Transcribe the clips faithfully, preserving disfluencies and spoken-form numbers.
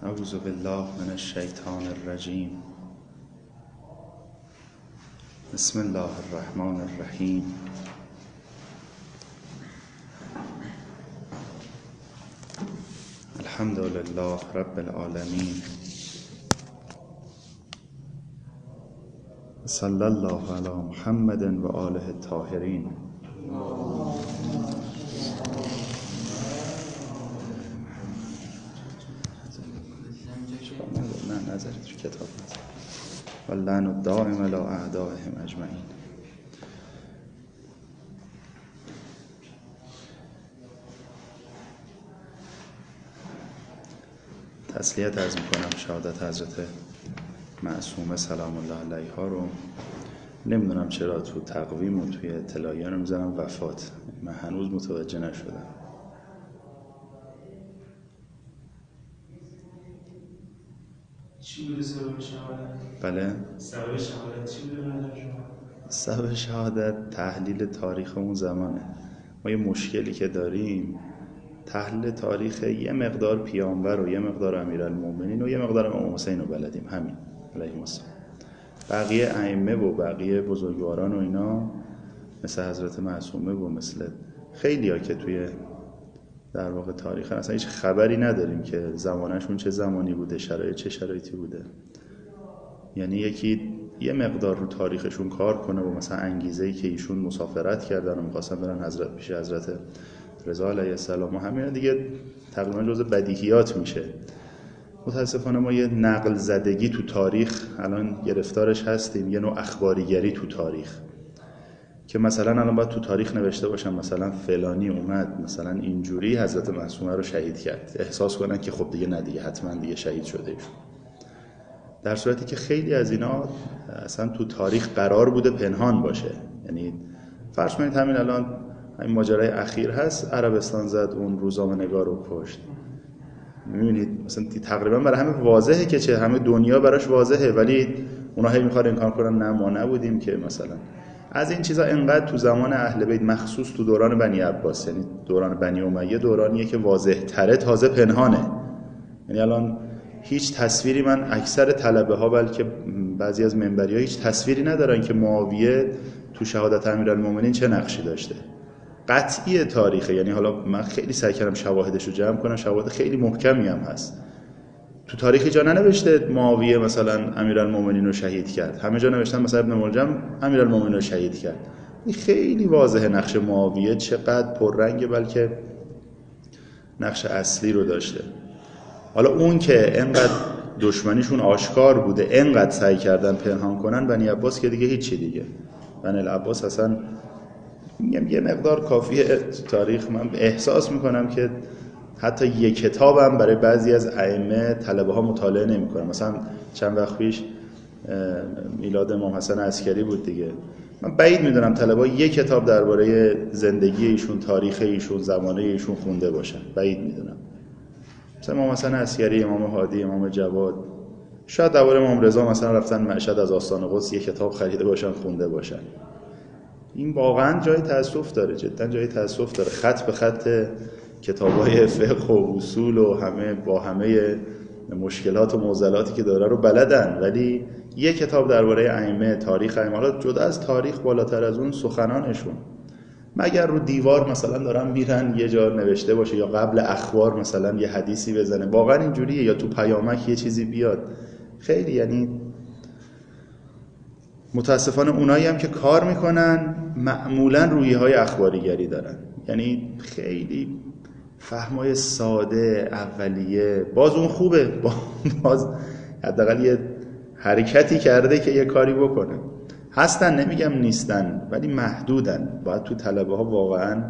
اعوذ بالله من الشیطان الرجیم. بسم الله الرحمن الرحیم. الحمد لله رب العالمین. صلی الله علی محمد و آله الطاهرین. نه نظری تو کتاب نظر و لعن الدائم علی اعدائهم اجمعین. تسلیت عرض میکنم شهادت حضرت معصومه سلام الله علیها رو. نمیدونم چرا تو تقویم و توی اطلاعیه رو میذارم وفات، من هنوز متوجه نشدم. چی بوده سبب شهادت؟ بله؟ سبب شهادت چی بوده نظر شما؟ سبب شهادت تحلیل تاریخ اون زمانه. ما یه مشکلی که داریم تحلیل تاریخ یه مقدار پیامبر و یه مقدار امیرالمومنین و یه مقدار امام حسین رو بلدیم، همین علیهم السلام. بقیه ائمه و بقیه بزرگواران و اینا مثل حضرت معصومه و مثل خیلی ها که توی در واقع تاریخ اصلا هیچ خبری نداریم که زمانشون چه زمانی بوده، شرایط چه شرایطی بوده. یعنی یکی یه مقدار رو تاریخشون کار کنه و مثلا انگیزه‌ای که ایشون مسافرت کردن و می‌خواستن برن حضرت پیش حضرت رضا علیه السلام و همین دیگه تقریبا جزء بدیهیات میشه. متاسفانه ما یه نقل زدگی تو تاریخ الان گرفتارش هستیم، یه نوع اخباریگری تو تاریخ که مثلا الان باید تو تاریخ نوشته باشم مثلا فلانی اومد مثلا اینجوری حضرت معصومه رو شهید کرد، احساس کنن که خب دیگه نه دیگه حتما دیگه شهید شده ایشون، در صورتی که خیلی از اینا اصلا تو تاریخ قرار بوده پنهان باشه. یعنی فرض کنید همین الان این ماجرای اخیر هست، عربستان زد اون روزنامه‌نگار رو کشت، می‌بینید مثلا تقریبا برای همه واضحه که چه همه دنیا براش واضحه، ولی اونا هی می‌خوان انکار کنن نه ما نبودیم که مثلا از این چیزا. انقدر تو زمان اهل بیت مخصوص تو دوران بنی عباس، یعنی دوران بنی امیه دورانیه که واضح تره تازه پنهانه. یعنی الان هیچ تصویری، من اکثر طلبه ها بلکه بعضی از منبری ها هیچ تصویری ندارن که معاویه تو شهادت امیرالمومنین چه نقشی داشته. قطعی تاریخه، یعنی حالا من خیلی سعی کردم شواهدش رو جمع کنم، شواهد خیلی محکمی هم هست. تو تاریخ جا ننوشته معاویه مثلا امیرالمومنین رو شهید کرد، همه جا نوشتن مثلا ابن ملجم امیرالمومنین رو شهید کرد. این خیلی واضحه نقش معاویه چقدر پررنگه، بلکه نقش اصلی رو داشته. حالا اون که انقدر دشمنیشون آشکار بوده، انقدر سعی کردن پنهان کنن بنی عباس که دیگه هیچی دیگه. بنی العباس اصلا میگم یه مقدار کافیه تاریخ. من احساس میکنم که حتی یک کتابم برای بعضی از ائمه طلبه ها مطالعه نمیکنن. مثلا چند وقت پیش میلاد امام حسن عسکری بود دیگه، من بعید میدونم طلبه ها یک کتاب درباره زندگی ایشون، تاریخ ایشون، زمانه ایشون خونده باشن، بعید میدونم. مثلا امام حسن عسکری، امام هادی، امام جواد، شاید درباره امام رضا مثلا رفتن مشهد از آستان قدس یک کتاب خریده باشن خونده باشن. این واقعا جای تأسف داره، جدا جای تأسف داره. خط به خط کتاب‌های فقه و اصول و همه با همه مشکلات و معضلاتی که داره رو بلدن، ولی یک کتاب درباره ائمه، تاریخ ائمه، حالا جدا از تاریخ بالاتر از اون سخنانشون، مگر رو دیوار مثلا دارن میرن یه جا نوشته باشه یا قبل اخبار مثلا یه حدیثی بزنه، واقعا اینجوریه، یا تو پیامک یه چیزی بیاد. خیلی یعنی متاسفانه اونایی هم که کار میکنن معمولا رویهای اخباریگری دارن، یعنی خیلی فهمای ساده اولیه. باز اون خوبه، باز حداقل یه حرکتی کرده که یه کاری بکنه. هستن، نمیگم نیستن، ولی محدودن. باید تو طلبه ها واقعا،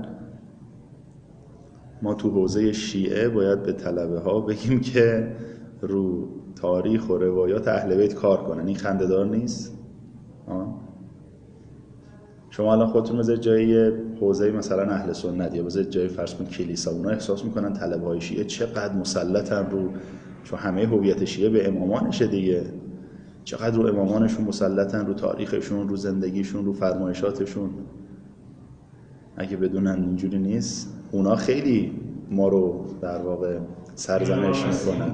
ما تو حوزه شیعه باید به طلبه ها بگیم که رو تاریخ و روایات اهل بیت کار کنن. این خنده‌دار نیست؟ آه. شما الان خودتون بذارید جای حوزه مثلا اهل سنت یا بذارید جای فرض کن کلیسا، اونا احساس میکنن طلبه های شیعه چقدر مسلطن رو، چون همه هویت شیعه به امامانشه دیگه، چقدر رو امامانشون مسلطن، رو تاریخشون، رو زندگیشون، رو فرمایشاتشون. اگه بدونن اینجوری نیست، اونا خیلی ما رو در واقع سرزنش میکنن.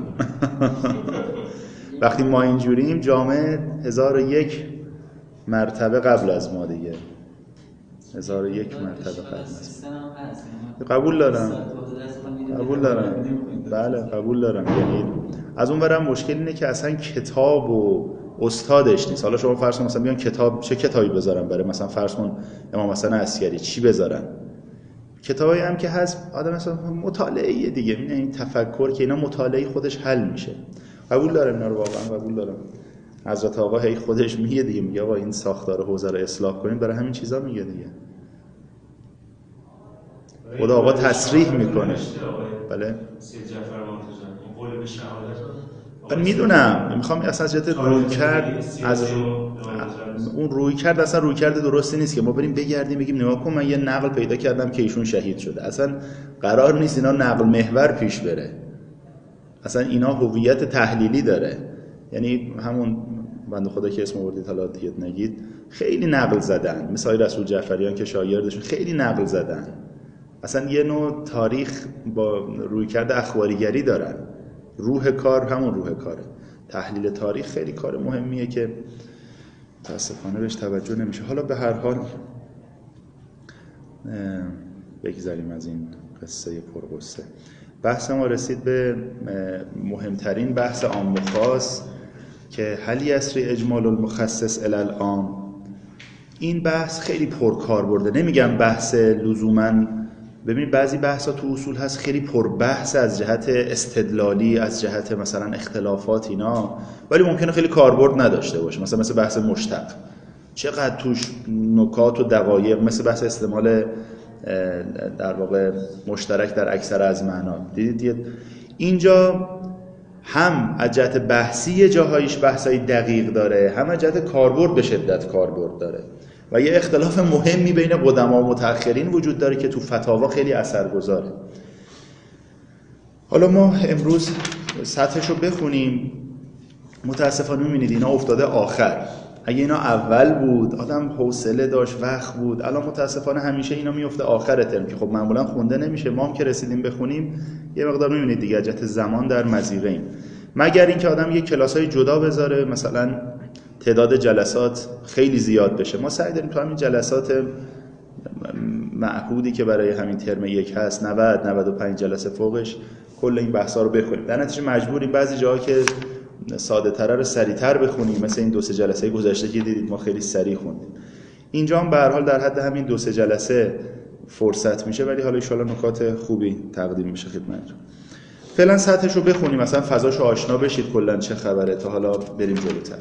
وقتی ما اینجوریم جامعه هزار و یک مرتبه قبل از ما دیگه، هزار و یک مرتبه قبل از ما. قبول دارم قبول دارم بله قبول دارم. یعنی از اون برم مشکل اینه که اصلا کتاب و استادش نیست. حالا شما فرض کن مثلا بیان کتاب، چه کتابی بذارن برای مثلا فرض کن امام حسن عسکری، چی بذارن؟ کتابایی هم که هست آدم مثلا مطالعه دیگه، این تفکر که اینا مطالعه خودش حل میشه. قبول دارم اینا رو، واقعا قبول دارم. حضرت آقا هی خودش میگه دیگه، میگه آقا این ساختار حوزه رو اصلاح کنیم، برای همین چیزا میگه دیگه. خدا آقا تصریح میکنه. بله سید جعفر منتظر قول به شهادت من میدونم، میخوام اصلا از جهت روی کرد، از رو... اون روی کرد اصلا روی کرد درستی نیست که ما بریم بگردیم بگیم نگاه کن من یه نقل پیدا کردم که ایشون شهید شده. اصلا قرار نیست اینا نقل محور پیش بره. اصلا اینا هویت تحلیلی داره. یعنی همون بنده خدا که اسم آوردید حالا دیگه نگید، خیلی نقل زدن، مثل رسول جعفریان که شاگردشون خیلی نقل زدن. اصلا یه نوع تاریخ با رویکرد اخباریگری دارن. روح کار همون روح کاره. تحلیل تاریخ خیلی کار مهمیه که متاسفانه بهش توجه نمیشه. حالا به هر حال بگذاریم از این قصه پرقصه. بحث ما رسید به مهمترین بحث عام و خاص که هل یسری اجمال المخصص الی العام. این بحث خیلی پرکار برده. نمیگم بحث لزوماً، ببینید بعضی بحثا تو اصول هست خیلی پر بحث از جهت استدلالی، از جهت مثلا اختلافات اینا، ولی ممکنه خیلی کاربرد نداشته باشه. مثلا مثل بحث مشتق، چقدر توش نکات و دقایق، مثل بحث استعمال در واقع مشترک در اکثر از معنا. دیدید اینجا هم از جهت بحثی جاهایش بحثای دقیق داره، هم از جهت کاربرد به شدت کاربرد داره و یه اختلاف مهمی بین قدما و متأخرین وجود داره که تو فتاوا خیلی اثرگذاره. حالا ما امروز سطحشو بخونیم. متاسفانه می‌بینید اینا افتاده آخر. اگه اینا اول بود آدم حوصله داشت، وقت بود. الان متاسفانه همیشه اینا میفته آخر ترم که خب معمولا خونده نمیشه. ما هم که رسیدیم بخونیم یه مقدار می‌بینید دیگه جهت زمان در مضیقه‌ایم. مگر اینکه آدم یه کلاسای جدا بذاره، مثلا تعداد جلسات خیلی زیاد بشه. ما سعی داریم تو همین جلسات معهودی که برای همین ترم یک هست نود نود و پنج جلسه فوقش کل این بحثا رو بخونیم. در نتیجه مجبوریم بعضی جاها که ساده تر رو سریع‌تر بخونیم، مثل این دو سه جلسه گذشته که دیدید ما خیلی سریع خوندیم. اینجا هم به هر حال در حد همین دو سه جلسه فرصت میشه، ولی حالا ان شاءالله نکات خوبی تقدیم میشه خدمتتون. فعلا سطحش رو بخونیم، مثلا فضاشو آشنا بشید کلا چه خبره تا حالا بریم جلوتر.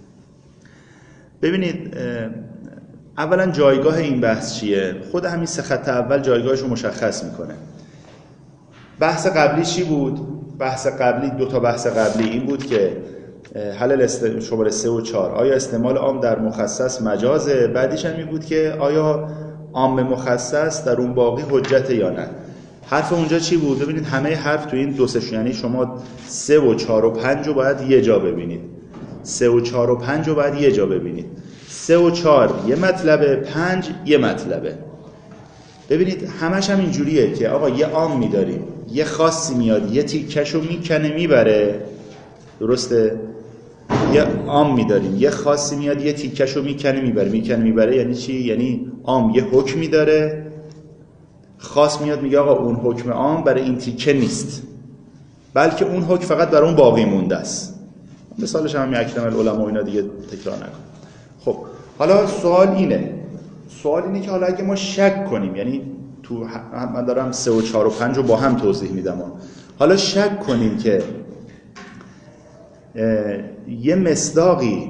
ببینید اولا جایگاه این بحث چیه؟ خود همین سه خط اول جایگاهش رو مشخص میکنه. بحث قبلی چی بود؟ بحث قبلی دو تا بحث قبلی این بود که حل است... شماره سه و چهار آیا استعمال عام در مخصص مجازه؟ بعدیش هم این بود که آیا عام مخصص در اون باقی حجت یا نه؟ حرف اونجا چی بود؟ ببینید همه حرف تو این دو سه، یعنی شما سه و چهار و پنج رو باید یه جا ببینید. سه و چهار و پنج رو باید یه جا ببینید. سه و چهار یه مطلبه، پنج یه مطلبه. ببینید همش هم اینجوریه که آقا یه عام می‌داریم، یه خاصی میاد یه تیکشو میکنه میبره، درسته؟ یه عام می‌داریم، یه خاصی میاد یه تیکشو میکنه میبره. میکنه میبره یعنی چی؟ یعنی عام یه حکمی داره، خاص میاد میگه آقا اون حکم عام برای این تیکه نیست، بلکه اون حکم فقط برای اون باقی مونده است. مثالش هم اکرم العلماء اینا دیگه تکرار نکن. خب حالا سوال اینه سوال اینه که حالا اگه ما شک کنیم، یعنی تو من دارم سه و چهار و پنج رو با هم توضیح میدم، حالا شک کنیم که یه مصداقی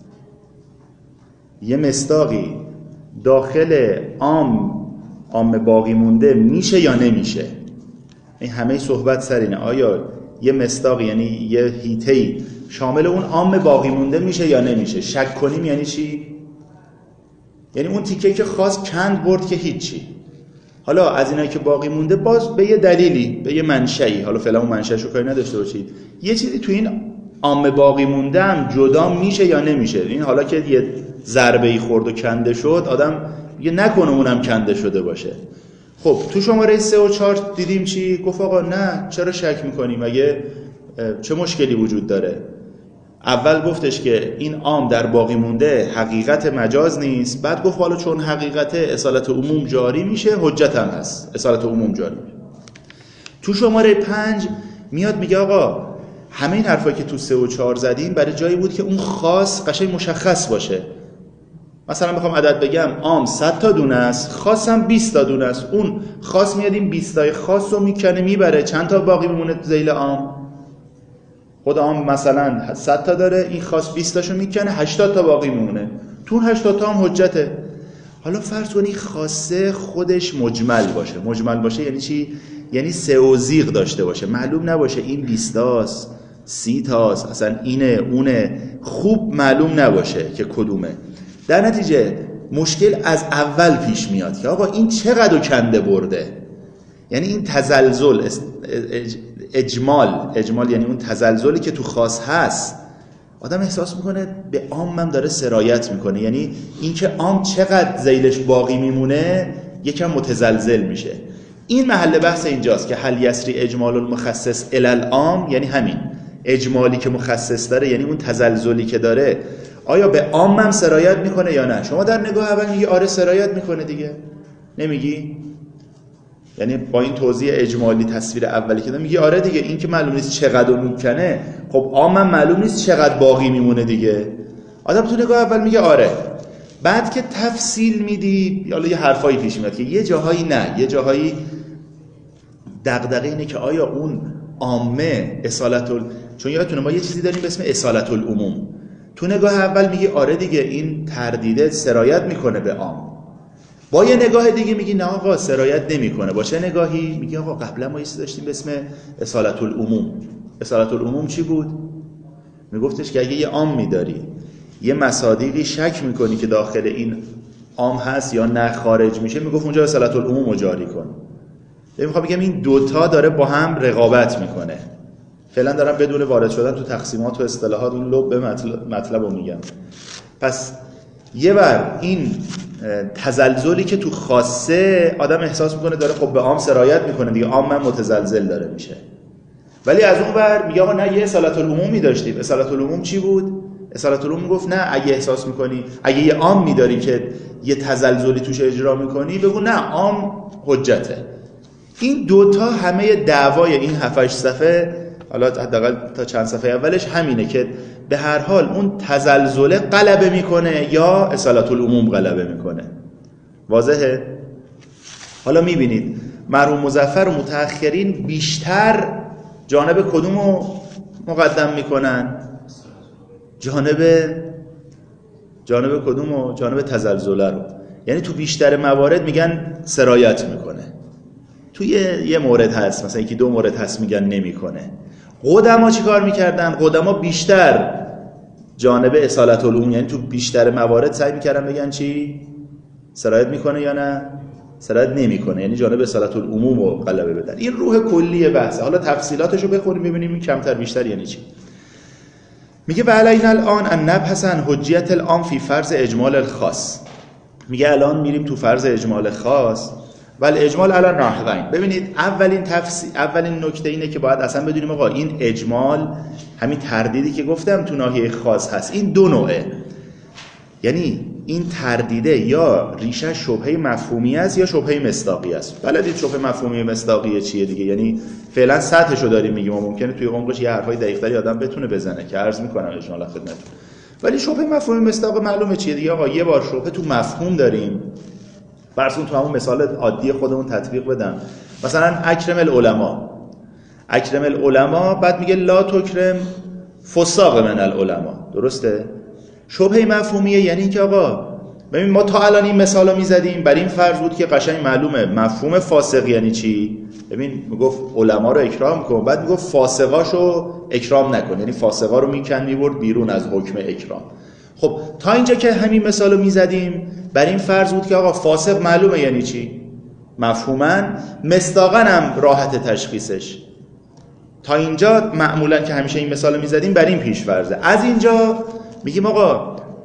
یه مصداقی داخل عام عام باقی مونده میشه یا نمیشه. این همه صحبت سر اینه آیا یه مصداق یعنی یه هیته‌ای شامل اون عام باقی مونده میشه یا نمیشه. شک کنیم یعنی چی؟ یعنی اون تیکه که خاص کند برد که هیچی. حالا از اینایی که باقی مونده باز به یه دلیلی، به یه منشئی، حالا فعلا اون منشأش رو کاری نداشته باشید، یه چیزی تو این عام باقی مونده هم جدا میشه یا نمیشه. این حالا که یه ضربه‌ای خورد و کنده شد، آدم یه نکنه اونم کنده شده باشه. خب تو شماره سه و چهار دیدیم چی؟ گفت آقا نه چرا شک میکنیم؟ مگه چه مشکلی وجود داره؟ اول گفتش که این عام در باقی مونده حقیقت مجاز نیست، بعد گفت حالا چون حقیقت اصالت عموم جاری میشه حجت هم هست، اصالت عموم جاری میشه. تو شماره پنج میاد میگه آقا همه این حرفایی که تو سه و چهار زدیم برای جایی بود که اون خاص قشنگ مشخص باشه. مثلا بخوام عدد بگم عام صد تا دونه است، خاصم بیست تا دونه است، اون خاص میاد این بیست تای خاص رو میکنه میبره، چند تا باقی میمونه تو ذیل عام؟ خود عام مثلا صد تا داره، این خاص بیست تاشو میکنه، هشتاد تا باقی میمونه، تو اون هشتاد تا هم حجته. حالا فرض کنی خاصه خودش مجمل باشه. مجمل باشه یعنی چی؟ یعنی سه و زیغ داشته باشه، معلوم نباشه این بیست تاست سی تاست، اصلا اینه اونه، خوب معلوم نباشه که کدومه. در نتیجه مشکل از اول پیش میاد که آقا این چقدر کنده برده. یعنی این تزلزل، اجمال اجمال یعنی اون تزلزلی که تو خاص هست، آدم احساس میکنه به عام هم داره سرایت میکنه. یعنی این که عام چقدر ذیلش باقی میمونه یکم متزلزل میشه. این محل بحث اینجاست که هل یسری اجمال المخصص الی العام، یعنی همین اجمالی که مخصص داره، یعنی اون تزلزلی که داره آیا به عام هم سرایت میکنه یا نه؟ شما در نگاه اول میگی آره سرایت میکنه دیگه، نمیگی؟ یعنی با این توضیح اجمالی تصویر اولی که دارم میگی آره دیگه، این که معلوم نیست چقدر میکنه، خب عام هم معلوم نیست چقدر باقی میمونه دیگه. آدم تو نگاه اول میگه آره، بعد که تفصیل میدی حالا یه حرفایی پیش میاد که یه جاهایی نه، یه جاهایی دغدغه اینه که آیا اون عامه اصالت ال... چون یادتونه ما یه چیزی داریم به اسم اصالت العموم. تو نگاه اول میگی آره دیگه این تردیده سرایت میکنه به عام، با یه نگاه دیگه میگی نه آقا سرایت نمیکنه. با چه نگاهی؟ میگی آقا قبلا ما یه چیزی داشتیم به اسم اصالت العموم. اصالت العموم چی بود؟ میگفتش که اگه یه عام میداری یه مصادیقی شک میکنی که داخل این عام هست یا نه خارج میشه، میگفت اونجا اصالت العموم رو جاری کن. میخوام بگم این دوتا داره با هم رقابت میکنه. فعلا دارم بدون وارد شدن تو تقسیمات و اصطلاحات اون لب مطلب رو میگم. پس یه بار این تزلزلی که تو خاصه آدم احساس میکنه داره خب به عام سرایت میکنه دیگه، عام من متزلزل داره میشه. ولی از اون ور میگه آقا نه یه اصالت العمومی داشتیم. اصالت العموم چی بود؟ اصالت العموم گفت نه اگه احساس میکنی اگه یه عام میداری که یه تزلزلی توش اجرا میکنی بگو نه عام حجته. این دوتا همه دعوای این هفت هشت صفحه، حالا حداقل تا چند صفحه اولش همینه که به هر حال اون تزلزله غلبه میکنه یا اصالت العموم غلبه میکنه. واضحه؟ حالا میبینید مرحوم مظفر و متأخرین بیشتر جانب کدومو مقدم میکنن؟ جانب جانب کدومو؟ جانب تزلزله رو. یعنی تو بیشتر موارد میگن سرایت میکنه، تو یه, یه مورد هست مثلا یکی دو مورد هست میگن نمیکنه. قدما چی کار میکردن؟ قدما بیشتر جانب اصالت العموم، یعنی تو بیشتر موارد سعی میکردن بگن چی؟ سرایت میکنه یا نه؟ سرایت نمیکنه، یعنی جانب اصالت العموم رو غلبه بدن. این روح کلی بحثه. حالا تفصیلاتشو بخونیم ببینیم این کمتر بیشتر یعنی چی. میگه و علینا الان ان نبحث عن حجیت العام فی فرض اجمال الخاص. میگه الان میریم تو فرض اجمال خاص ولی اجمال علی نحوین. ببینید اولین تفصیل اولین نکته اینه که باید اصلا بدونیم آقا این اجمال همین تردیدی که گفتم تو ناحیه خاص هست این دو نوعه. یعنی این تردیده یا ریشه شبهه مفهومی است یا شبهه مصداقی است. بلدید شبهه مفهومی مصداقی چیه دیگه؟ یعنی فعلا سطحشو داریم میگیم و ممکنه توی عمقش یه حرفای دقیق‌تری آدم بتونه بزنه که عرض میکنم اجمالا خدمتتون. ولی شبهه مفهومی مصداق معلومه چیه دیگه. آقا یه بار شبهه تو مفهوم داریم، فرضون تو همون مثال عادی خودمون تطبیق بدم، مثلا اکرم العلماء، اکرم العلماء بعد میگه لا تکرم فساق من العلماء، درسته؟ شبهه مفهومیه، یعنی که آقا ببین ما تا الان این مثالا میزدیم بر این فرض بود که قشنگ معلومه مفهوم فاسق یعنی چی. ببین میگفت علما رو اکرام کن، بعد میگفت فاسقاشو اکرام نکن، یعنی فاسقا رو میکن میبرد بیرون از حکم اکرام. خب تا اینجا که همین مثالو میزدیم بر این فرض بود که آقا فاسق معلومه یعنی چی مفهوماً، مصداقاً هم راحت تشخیصش. تا اینجا معمولاً که همیشه این مثالو میزدیم بر این پیش فرضه. از اینجا میگیم آقا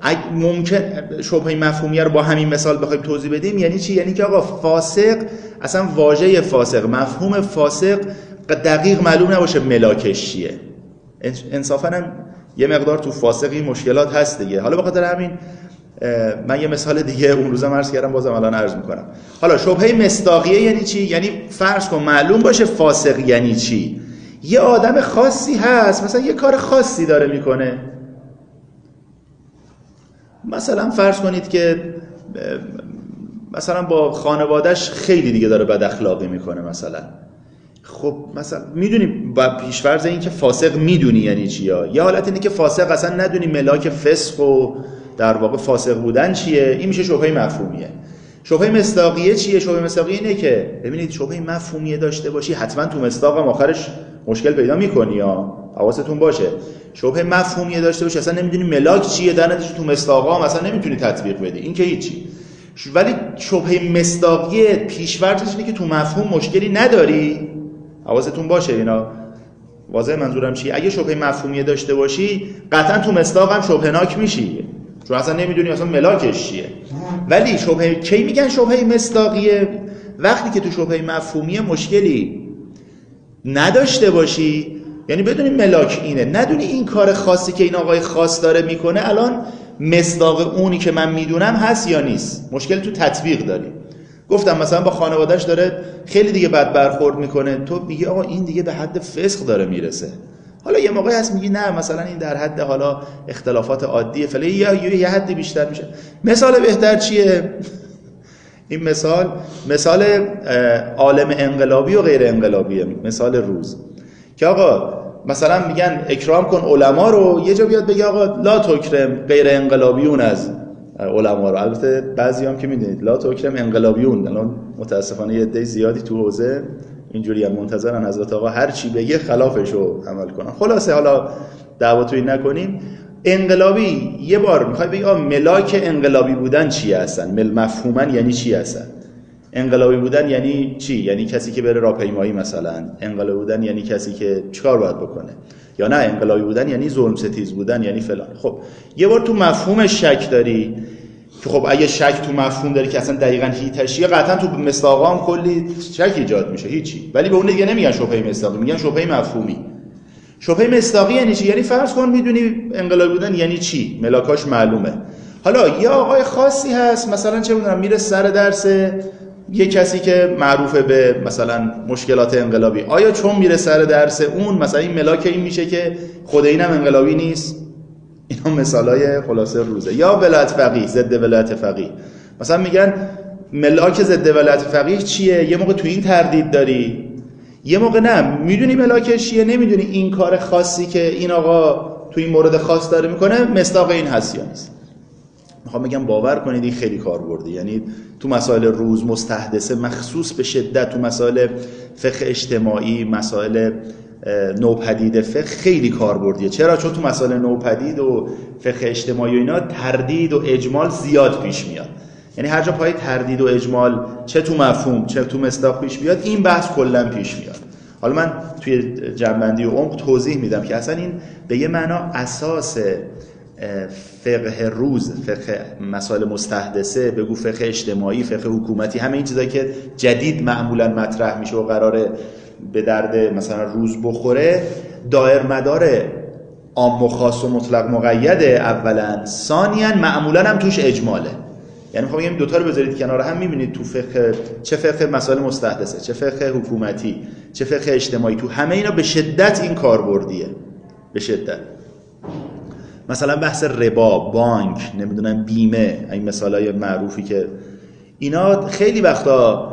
ممکن شبهه مفهومیه رو با همین مثال بخوایم توضیح بدیم یعنی چی؟ یعنی که آقا فاسق، اصلا واژه فاسق، مفهوم فاسق دقیق معلوم نباشه ملاکش چیه. انصافاً هم یه مقدار تو فاسقی مشکلات هست دیگه. حالا به خاطر همین من یه مثال دیگه اون روزم عرض کردم، بازم الان عرض میکنم. حالا شبهه مصداقیه یعنی چی؟ یعنی فرض کن معلوم باشه فاسق یعنی چی. یه آدم خاصی هست مثلا یه کار خاصی داره میکنه، مثلا فرض کنید که مثلا با خانواده‌اش خیلی دیگه داره بد اخلاقی میکنه مثلا. خب مثلا میدونیم با پیش‌فرض این که فاسق میدونی یعنی چیه. یه حالت اینه که فاسق اصلا ندونی ملاک فسق و در واقع فاسق بودن چیه. این میشه شبهه مفهومیه. شبهه مصداقیه چیه؟ شبهه مصداقیه اینه که ببینید شبهه مفهومیه داشته باشی حتما تو مصداق هم آخرش مشکل پیدا میکنی، یا حواستون باشه. شبهه مفهومیه داشته باشی اصلا نمیدونی ملاک چیه، در نتیجه تو مصداق هم اصلا نمیتونی تطبیق بدی، این که هیچی. ولی شبهه مصداقیه پیش‌فرضش اینه که تو مفهوم مشکلی نداری. حواستون باشه اینا. واضح منظورم چیه؟ اگه شبهه مفهومیه داشته باشی قطعا تو مصداق هم شبهه‌ناک میشی، چون اصلا نمیدونی اصلا ملاکش چیه. ولی شبهه کی میگن شبهه مصداقیه؟ وقتی که تو شبهه مفهومیه مشکلی نداشته باشی، یعنی بدونی ملاک اینه، ندونی این کار خاصی که این آقای خاص داره میکنه الان مصداق اونی که من میدونم هست یا نیست. مشکل تو تطبیق داری. گفتم مثلا با خانواده‌اش داره خیلی دیگه بد برخورد میکنه، تو میگی آقا این دیگه به حد فسق داره میرسه. حالا یه موقعی هست میگی نه مثلا این در حد حالا اختلافات عادیه فلان، یا یه, یه حدی بیشتر میشه. مثال بهتر چیه؟ این مثال مثال عالم انقلابی و غیر انقلابیه. مثال روز که آقا مثلا میگن اکرام کن علما رو، یه جا بیاد بگه آقا لا تکرم غیر انقلابیون از علما رو. البته بعضی هم که میدونید لا تکرم انقلابیون، الان متاسفانه یه عده زیادی تو حوزه اینجوری هم منتظرن حضرت آقا هر چی بگه خلافش رو عمل کنن. خلاصه حالا دعوا توی نکنیم. انقلابی یه بار میخوای بگی آقا ملاک انقلابی بودن چی هستن؟ مل مفهوما یعنی چی هستن؟ انقلابی بودن یعنی چی؟ یعنی کسی که بره راهپیمایی مثلا. انقلابی بودن یعنی کسی که چیکار باید بکنه؟ یا نه انقلابی بودن یعنی ظلم ستیز بودن یعنی فلان. خب یه بار تو مفهومش شک داری که خب اگه شک تو مفهوم داری که اصلا دقیقاً هیتشیه، قطعا تو مصداقا هم کلی شک ایجاد میشه، هیچی. ولی به اون دیگه نمیگن شبهه مصداقی، میگن شبهه مفهومی. شبهه مصداقی یعنی چی؟ یعنی فرض کن میدونی انقلابی بودن یعنی چی، ملاکاش معلومه. حالا یه آقای خاصی هست مثلا چه میدونم میره سر درس یه کسی که معروفه به مثلا مشکلات انقلابی، آیا چون میره سر درس اون مثلا این ملاک این میشه که خود اینم انقلابی نیست؟ اینا مثالای خلاصه روزه. یا ولایت فقیه، ضد ولایت فقیه، مثلا میگن ملاک ضد ولایت فقیه چیه؟ یه موقع تو این تردید داری، یه موقع نه میدونی ملاکش چیه، نمیدونی این کار خاصی که این آقا تو این مورد خاص داره میکنه مصداق این هست یا نیست. میخوام بگم باور کنید این خیلی کاربردی، یعنی تو مسائل روز مستحدثه مخصوص به شدت، تو مسائل فقه اجتماعی، مسائل نوپدید فقه خیلی کاربردیه. چرا؟ چون تو مسائل نوپدید و فقه اجتماعی و اینا تردید و اجمال زیاد پیش میاد. یعنی هر جا پای تردید و اجمال چه تو مفهوم چه تو مصداق پیش بیاد این بحث کلا پیش میاد. حالا من توی جنبندی و عمق توضیح میدم که اصلا این به یه معنا اساس فقه روز، فقه مسائل مستحدثه، بگو فقه اجتماعی، فقه حکومتی، همه این چیزایی که جدید معمولا مطرح میشه و قراره به درد مثلا روز بخوره، دایر مدار عام و خاص و مطلق مقیده اولا، ثانیاً معمولا هم توش اجماله. یعنی میخوام بگم دوتا رو بذارید کنار هم، میبینید تو فقه، چه فقه مسائل مستحدثه، چه فقه حکومتی، چه فقه اجتماعی، تو همه اینا به شدت این کاربردیه، به شدت. مثلا بحث ربا، بانک، نمیدونم بیمه، این مثالای معروفی که اینا خیلی وقتا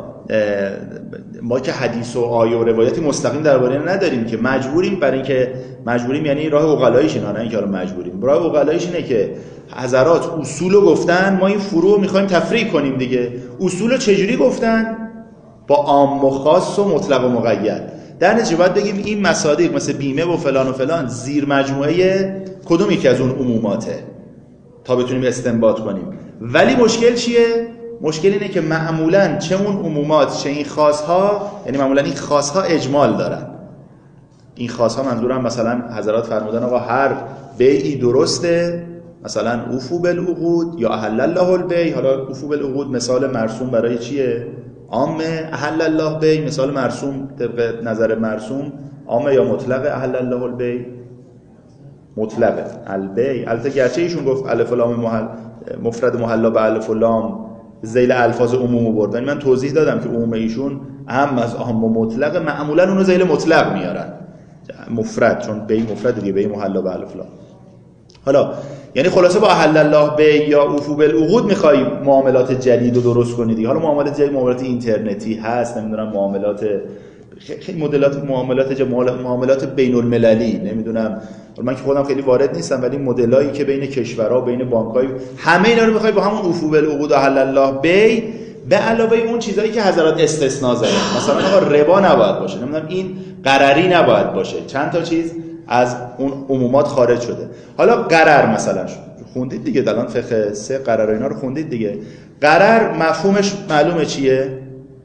ما که حدیث و آیه و روایتی مستقیم درباره اینا نداریم که مجبوریم، برای اینکه مجبوریم یعنی راه عقلاییش اینا، نه اینکه حالا مجبوریم، راه عقلاییش اینه که حضرات اصولو گفتن، ما این فروع میخوایم تفریع کنیم دیگه. اصولو چجوری گفتن؟ با عام و خاص و مطلق و مقید. در نتیجه باید بگیم این مصادیق مثل بیمه و فلان و فلان زیر مجموعه کدوم یکی از اون عموماته تا بتونیم استنباط کنیم. ولی مشکل چیه؟ مشکل اینه که معمولاً چه اون عمومات چه این خاص‌ها، یعنی معمولاً این خاص‌ها اجمال دارن. این خاص‌ها منظورم مثلا حضرات فرمودن آقا هر بیعی درسته مثلا اوفو بالعقود یا احل الله البیع. حالا اوفو بالعقود مثال مرسوم برای چیه؟ عامه. احل الله بیع مثال مرسوم طبق نظر مرسوم عامه یا مطلق؟ احل الله البیع مطلقه. البیع البته گرچه ایشون گفت الف و لام محل مفرد محلا به الف و لام ذیل الفاظ عموم بردن، من توضیح دادم که عموم ایشون اهم از عام و مطلق، معمولا اونو ذیل مطلق میارن مفرد، چون بیع مفرد دیگه، بیع محلا به الف و لام. حالا یعنی خلاصه با احل الله بیع یا اوفو بالعقود میخوای معاملات جدید رو درست کنی دیگه. حالا معاملات جدید معاملات اینترنتی هست، نمیدونم معاملات خیلی مدلات معاملات معاملات بین المللی، نمیدونم من که خودم خیلی وارد نیستم، ولی مدلایی که بین کشورها بین بانک‌های همه اینا رو میخوای با همون اوفو بالعقود و احل الله بیع به علاوه اون چیزایی که حضرات استثناء زدن، مثلا آقا ربا نباید باشه، نمیدونم این قرری نباید باشه، چند تا چیز از اون عمومات خارج شده. حالا قرر مثلا خوندید دیگه، الان فقه سه قرر اینا رو خوندید دیگه. قرر مفهومش معلومه چیه؟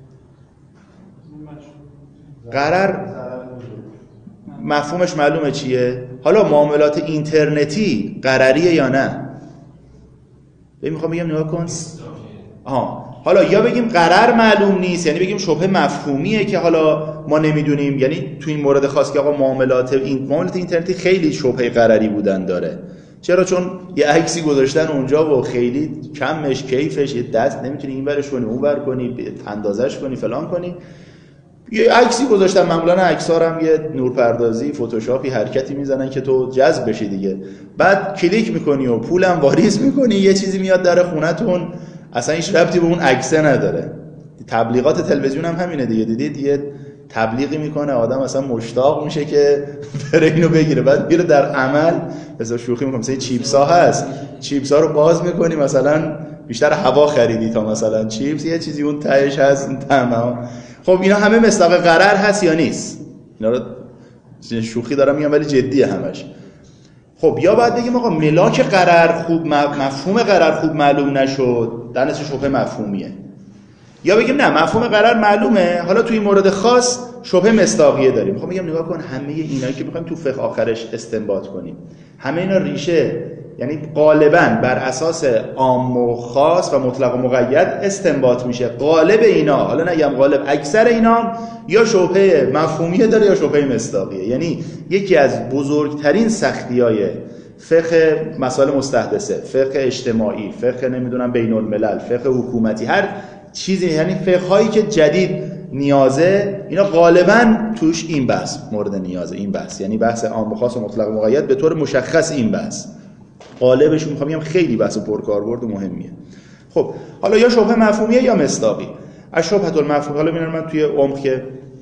قرر مفهومش معلومه چیه؟ حالا معاملات اینترنتی قرریه یا نه؟ ببین میخوام بگم نگاه کن. آها حالا یا بگیم قرر معلوم نیست، یعنی بگیم شبهه مفهومیه که حالا ما نمیدونیم، یعنی تو این مورد خاص که آقا معاملات این معاملات اینترنتی خیلی شبهه قرری بودن داره. چرا؟ چون یه عکسی گذاشتن اونجا و خیلی کمش کیفش، یه دست نمیتونی این ورش کنی اون ور کنی اندازش کنی فلان کنی، یه عکسی گذاشتن، معمولا عکس‌ها هم یه نورپردازی فتوشاپی حرکتی میزنن که تو جذب بشی دیگه، بعد کلیک میکنی و پولم واریز میکنی، یه چیزی میاد در خونتون اصلا هیچ ربطی به اون عکسه نداره. تبلیغات تلویزیون هم همینه دیگه، دیدید یه تبلیغی میکنه آدم اصلا مشتاق میشه که بره اینو بگیره، بعد میره در عمل مثلا شوخی میکنه، مثلا چیپس ها هست، چیپس ها رو باز میکنی مثلا بیشتر هوا خریدی تا مثلا چیپس، یه چیزی اون تهش هست اون طعمه. خب اینا همه مصداق قرر هست یا نیست؟ اینا رو شوخی دارم میگم ولی جدیه همش. خب یا باید بگیم آقا ملاک قرر خوب مفهوم قرر خوب معلوم نشد، در نتیجه شبهه مفهومیه، یا بگیم نه مفهوم قرر معلومه، حالا توی مورد خاص شبهه مصداقیه داریم. میخوام بگم نگاه کن همه اینایی که میخوایم تو فقه آخرش استنباط کنیم، همه اینا ریشه یعنی غالباً بر اساس عام و خاص و مطلق و مقید استنباط میشه. غالب اینا، حالا نگم غالب، اکثر اینا یا شبهه مفهومیه داره یا شبهه مصداقیه. یعنی یکی از بزرگترین سختی‌های فقه مسائل مستحدثه، فقه اجتماعی، فقه نمیدونم بین الملل، فقه حکومتی، هر چیزی، یعنی فقه هایی که جدید نیازه، اینا غالباً توش این بحث مورد نیازه، این بحث یعنی بحث عام و خاص و مطلق و مقید به طور مشخص این بحث غالبشون میخوام بگم خیلی بحث پرکاربرد و مهمیه. خب حالا یا شبهه مفهومیه یا مصداقی. از شبهه المفهوم، حالا ببینم من توی عمق که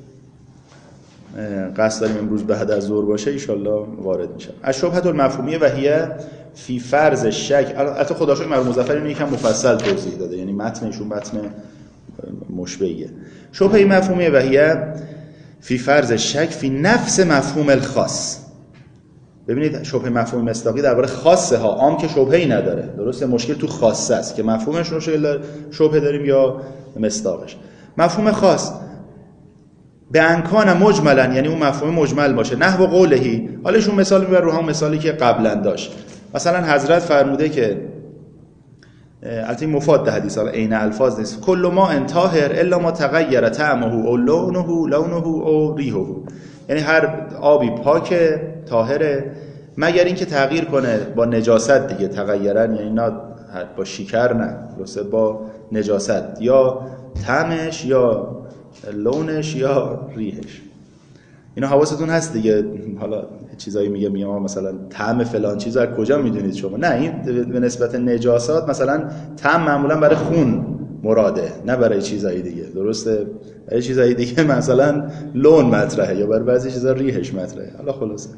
قصد داریم امروز بعد از ظهر باشه ان شاءالله وارد میشم. از شبهه المفهومیه و هی فی فرض شک، البته خدا شکر مرحوم مظفر اینو یکم مفصل توضیح داده، یعنی متنشون متن مشبهیه. شبهه مفهومیه و هی فی فرض شک فی نفس مفهوم الخاص. ببینید شبهه مفهوم مصداقی درباره خاصه ها، عام که شبهه‌ای نداره، درسته، مشکل تو خاصه است که مفهومش رو شبهه داریم یا مصداقش. مفهوم خاص به انکان مجملا، یعنی اون مفهوم مجمل باشه، نحو قولهی. حالا ایشون مثال میبره رو هم مثالی که قبلا داشت، مثلا حضرت فرموده که البته مفاد حدیث، حالا عین الفاظ نیست، کل ما انطاهر الا ما تغیر طعمه او لونه لونه او ریحه، یعنی هر آبی پاکه طاهره مگر اینکه تغییر کنه با نجاست دیگه، تغیرن یعنی نه با شکر، نه درسته، با نجاست، یا طعمش یا لونش یا ریحش. اینا حواستون هست دیگه. حالا چیزایی میگه میگم مثلا طعم فلان چیز از کجا میدونید شما؟ نه، این به نسبت نجاسات مثلا طعم معمولا برای خون مراده، نه برای چیزایی دیگه، درسته؟ برای چیزایی دیگه مثلا لون مطرحه یا برای بعضی چیزا ریحش مطرحه. حالا خلاصه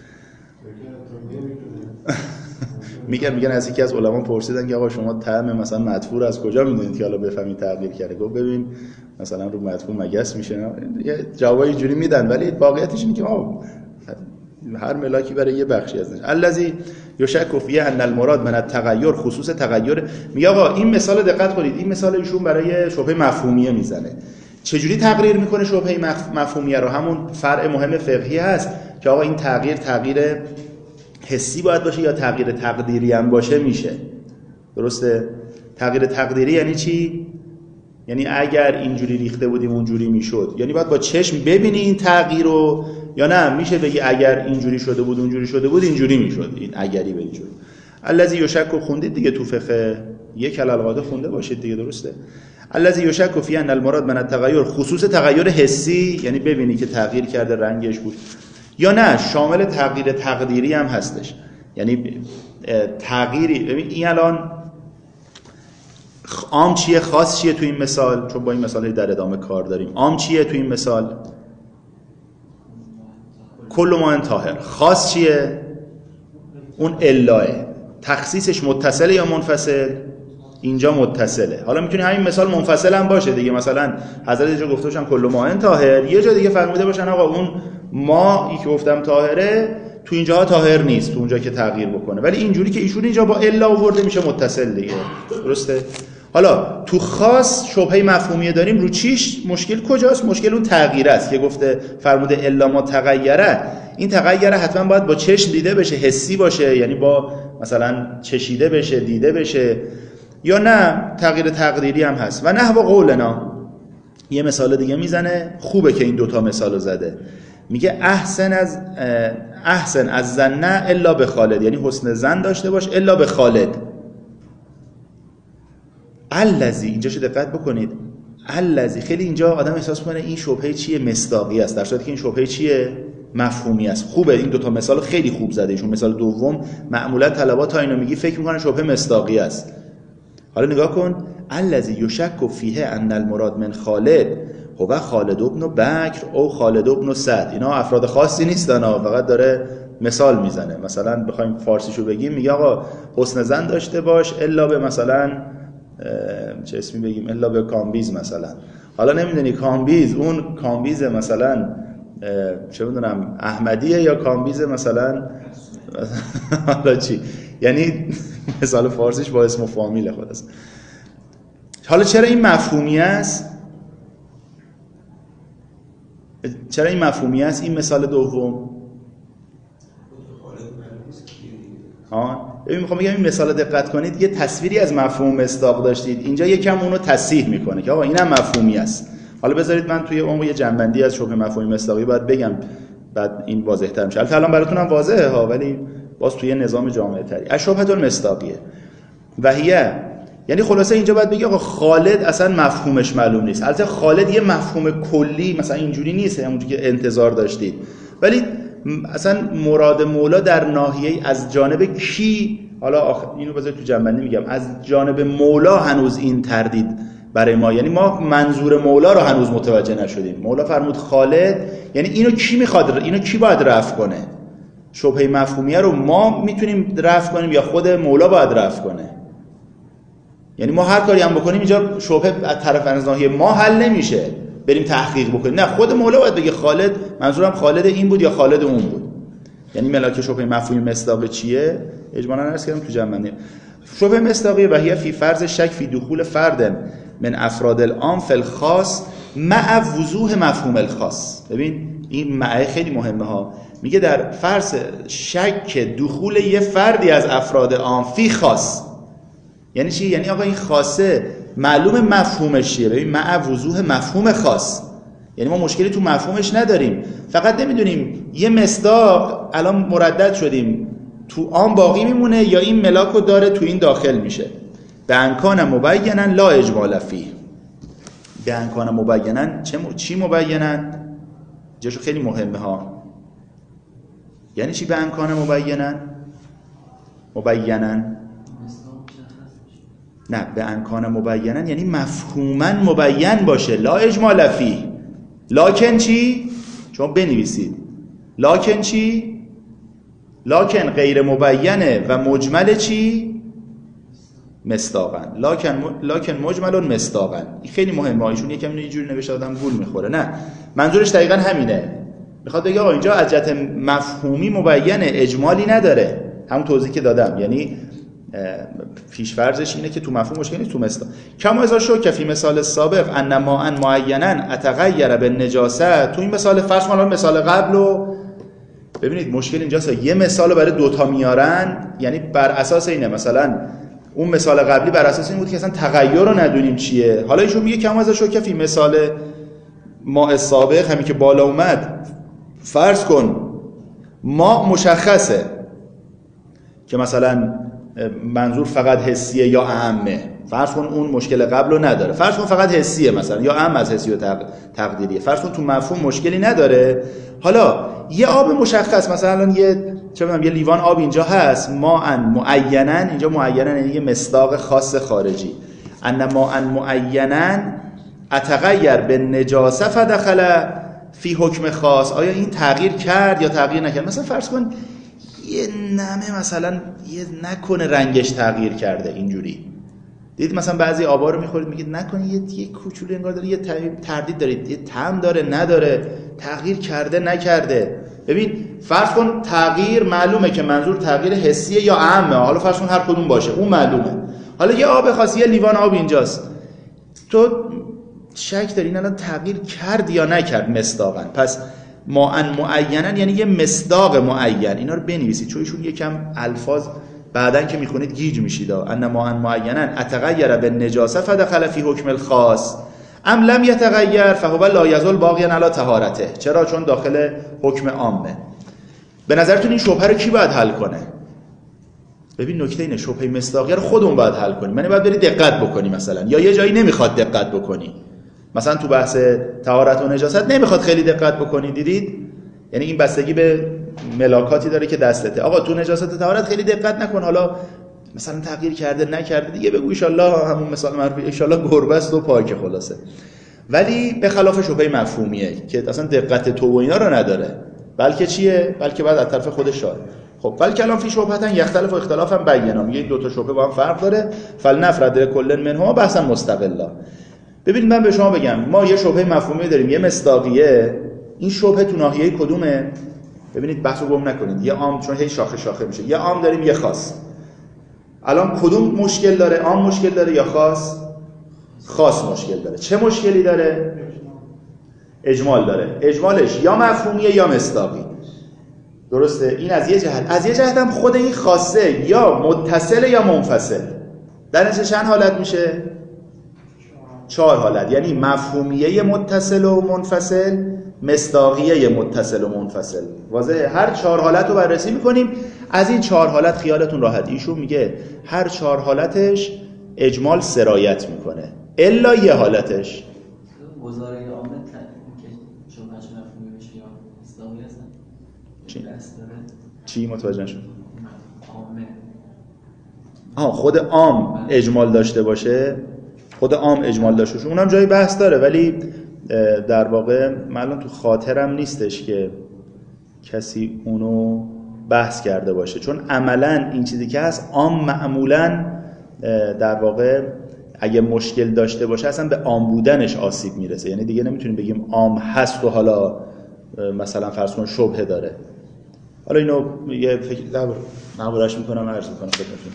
میگن میگن از یکی از علما پرسیدن که آقا شما طعم مثلا مدفوع از کجا میدونید که حالا بفهمید تغییر کرده؟ گفت ببین مثلا رو مدفوع مگس میشه، یه جوابی اینجوری میدن، ولی واقعیتش اینه که ما هر ملاکی برای یه بخشی ازش. الذی یشک فیه ان المراد من التغیر خصوص تغیر. میگه آقا این مثال دقت کنید، این مثال ایشون برای شبهه مفهومیه میزنه. چجوری تغییر میکنه شبهه مفهومیه رو؟ همون فرع مهم فقهی هست که آقا این تغییر تغییر حسی باید باشه یا تغییر تقدیری هم باشه میشه. درسته؟ تغییر تقدیری یعنی چی؟ یعنی اگر اینجوری ریخته بودیم اونجوری میشد، یعنی باید با چشم ببینی این تغییر رو، یا نه میشه بگی اگر اینجوری شده بود اونجوری شده بود اینجوری میشد. این اگری به اینجوری. الذی یشک خوندید دیگه تو فقه یک الالقاده خونده باشید دیگه، درسته؟ الذی یشک فی ان المراد من التغیر، خصوص تغییر حسی، یعنی ببینی که تغییر کرده رنگش بود، یا نه شامل تغییر تقدیری هم هستش. یعنی تغییری، ببین این الان عام چیه خاص چیه تو این مثال، چون با این مثال در ادامه کار داریم. عام چیه تو این مثال؟ کل ما طاهر. خاص چیه؟ اون الاه. تخصیصش متصله یا منفصل؟ اینجا متصله. حالا میتونه همین مثال منفصل هم باشه دیگه، مثلا حضرت اینجا گفته باشن کل ما طاهر، یه جا دیگه فرموده باشن آقا اون ما ای که گفتم طاهره تو اینجاها طاهر نیست، تو اونجا که تغییر بکنه، ولی اینجوری که ایشون اینجا با الا آورده میشه متصل دیگه، درسته؟ حالا تو خاص شبهه مفهومی داریم، رو چیش مشکل کجاست؟ مشکل اون تغییر است که گفته فرموده الا ما تغیره. این تغیره حتما باید با چشم دیده بشه، حسی باشه، یعنی با مثلا چشیده بشه، دیده بشه، یا نه تغییر تقدیری هم هست. و نحو قولنا، یه مثال دیگه میزنه، خوبه که این دوتا مثالو زده، میگه احسن از احسن از زن الا به خالد، یعنی حسن زن داشته باش الا به خالد. الذی، اینجا شو دقت بکنید، الذی خیلی اینجا آدم احساس کنه این شبهه چیه؟ مصداقی است، در صورتی که این شبهه چیه؟ مفهومی است. خوبه این دوتا مثال خیلی خوب زده ایشون. مثال دوم معمولا طلبا تا اینو میگی فکر میکنن شبهه مصداقی است. حالا نگاه کن، الذی یشک فیه ان المراد من خالد هو خالد ابن بکر او خالد ابن سعد. اینا افراد خاصی نیستن، فقط داره مثال میزنه. مثلا بخوایم فارسیشو بگیم میگه آقا حسن زن داشته باش الا به مثلا چه اسمی بگیم، الا به کامبیز مثلا. حالا نمیدونی کامبیز اون کامبیز مثلا چه میدونم احمدیه یا کامبیز مثلا حالا چی، یعنی مثال فارسیش با اسم و فامیل خودست. حالا چرا این مفهومی است؟ چرا این مفهومی است این مثال دوم؟ ها ببین میخوام بگم این مثال دقت کنید، یه تصویری از مفهوم مصداق داشتید، اینجا یکم اونو تصحیح میکنه که آقا اینم مفهومی است. حالا بذارید من توی اون یه جنبندی از شبهه مفهومی مصداقی باید بگم، بعد این واضح‌تر میشه. البته الان براتونم واضحه ها، ولی باز توی نظام جامع تری. الشبهه المصداقیه و هي، یعنی خلاصه اینجا باید بگی آقا خالد اصلا مفهومش معلوم نیست. البته خالد یه مفهوم کلی مثلا اینجوری نیست همونجوری که انتظار داشتید، ولی اصلا مراد مولا در ناحیه از جانب کی، حالا آخ... اینو بذار تو جنبندی میگم، از جانب مولا هنوز این تردید برای ما، یعنی ما منظور مولا رو هنوز متوجه نشدیم. مولا فرمود خالد، یعنی اینو کی میخواد، اینو کی باید رفع کنه؟ شبهه مفهومیه رو ما میتونیم رفع کنیم یا خود مولا باید رفع کنه؟ یعنی ما هر کاری هم بکنیم اینجا شبهه از طرف از ناحیه ما حل نمیشه، بریم تحقیق بکنیم. نه، خود مولا باید بگه خالد، منظورم خالد این بود یا خالد اون بود. یعنی ملاک شبهه مفهومی مصداقی چیه؟ اجمالاً عرض کردم تو جنبندی. شبهه مصداقی و هي فی فرض شک فی دخول فرد من افراد العام فی الخاص مع وضوح مفهوم الخاص. ببین این مع خیلی مهمه ها. میگه در فرض شک دخول یه فردی از افراد عام فی خاص، یعنی چی؟ یعنی آقا این خاصه معلوم مفهومش چیه. ببین مع وضوح مفهوم خاص، یعنی ما مشکلی تو مفهومش نداریم، فقط نمیدونیم یه مصداق الان مردد شدیم تو آن باقی میمونه یا این ملاکو داره تو این داخل میشه. به انکان مبینا لا اجمال فیه. به انکان مبینا چه م... چی مبینا؟ جاشو خیلی مهمه ها. یعنی چی به انکان مبینا؟ مبینا نه، به انکان مبینا یعنی مفهوما مبین باشه، لا اجمال فیه. لاکن چی؟ شما بنویسید لاکن چی؟ لاکن غیر مبینه و مجمل چی؟ مصداقا. لاکن م... لاکن مجمل مصداقا. این خیلی مهمه. ایشون یکم اینو اینجوری نوشته آدم گول میخوره. نه، منظورش دقیقاً همینه. میخواد بگه آقا اینجا از جهت مفهومی مبینه، اجمالی نداره. همون توضیحی که دادم، یعنی پیش فرضش اینه که تو مفهوم مشکلی تو مصداق. کما اذا شک فی مثال سابق ان ما ان معینا اتغیر بالنجاسه. تو این مثال فرض کن مثال قبلو ببینید مشکل اینجاست، یه مثال برای دوتا میارن، یعنی بر اساس اینه، مثلا اون مثال قبلی بر اساس این بود که اصلا تغییر رو ندونیم چیه، حالا ایشون میگه کم از شکفی مثال ما سابق همین که بالا اومد، فرض کن ما مشخصه که مثلا منظور فقط حسیه یا اعمه، فرض کن اون مشکل قبل رو نداره، فرض کن فقط حسیه مثلا یا اعم از حسی و تقدیریه، فرض کن تو مفهوم مشکلی نداره. حالا یه آب مشخص، مثلا یه چه می‌دونم یه لیوان آب اینجا هست، ما ان معیناً، اینجا معیناً یعنی یه مصداق خاص خارجی، ان ما ان معیناً اتغیر به نجاسه فدخل فی حکم خاص، آیا این تغییر کرد یا تغییر نکرد؟ مثلا فرض کن یه نمه مثلا یه نکنه رنگش تغییر کرده اینجوری، دید مثلا بعضی آبا رو میخورید میگید نکنه یه یه کوچولو انگار داره، یه تردید دارید، یه طعم داره نداره، تغییر کرده نکرده. ببین فرض کن تغییر معلومه که منظور تغییر حسیه یا عامه، حالا فرض کن هر کدوم باشه اون معلومه. حالا یه آب خاصی، یه لیوان آب اینجاست، تو شک داری این الان تغییر کرد یا نکرد مصداقاً، پس ما ان معیناً یعنی یه مصداق معین. اینا رو بنویسید چون ایشون یکم الفاظ بعدن که میخونید گیج میشید. ان ما ان معیناً اتغیر بالنجاسه فدخل فی حکم الخاص ام لم یتغیر فهو لا یزال باقیا علی طهارته. چرا؟ چون داخل حکم عامه. به نظرتون این شبهه رو کی باید حل کنه؟ ببین نکته اینه، شبهه مصداقیه رو خودمون باید حل کنیم، یعنی باید بری دقت بکنی مثلا، یا یه جایی نمیخواد دقت بکنی، مثلا تو بحث طهارت و نجاست نمیخواد خیلی دقت بکنی، دیدید؟ یعنی این بستگی به ملاکاتی داره که دستته. آقا تو نجاست طهارت خیلی دقت نکن، حالا مثلا تغییر کرده نکرده دیگه بگو ان شاء الله همون مثال معروف ان شاء الله گربه است و پاکه خلاصه. ولی به خلاف شبهه مفهومیه که اصلا دقت تو و اینا رو نداره، بلکه چیه؟ بلکه بعد از طرف خودش شاره. خب ولی کلام فی شبهتن یختلف و اختلاف هم بینا، میگه دو تا شبهه با هم فرق داره، فلنفرد کل منهما بحثا مستقلا. ببینید من به شما بگم، ما یه شبهه مفهومی داریم، یه مصداقیه. این شبهه تو ناحیه کدومه؟ ببینید بحثو گم نکنید، یه عام چون هی شاخه شاخه میشه، یه عام داریم یه خاص. الان کدوم مشکل داره؟ عام مشکل داره یا خاص؟ خاص مشکل داره. چه مشکلی داره؟ اجمال داره. اجمالش یا مفهومیه یا مصداقی. درسته؟ این از یه جهت. از یه جهت هم خود این خاصه یا متصل یا منفصل. در نتیجه چند حالت میشه؟ چهار حالت. یعنی مفهومیه متصل و منفصل، مصداقیه متصل و منفصل. واضحه؟ هر چهار حالت رو بررسی میکنیم. از این چهار حالت خیالتون راحت، ایشون میگه هر چهار حالتش اجمال سرایت میکنه الا یه حالتش. گزاره عامه که شبهش مفهومی بشه یا مصداقی هستن چی؟ دست داره. چی متوجه شد؟ عامه. آها خود عام اجمال داشته باشه، خود عام اجمال داشته باشه اونم جای بحث داره، ولی در واقع من تو خاطرم نیستش که کسی اونو بحث کرده باشه، چون عملاً این چیزی که هست عام معمولاً در واقع اگه مشکل داشته باشه اصلا به عام بودنش آسیب میرسه، یعنی دیگه نمیتونیم بگیم عام هست و حالا مثلا فرض کن شبهه داره. حالا اینو یه فکر نبرش میکنم عرض میکنم خدمتتون.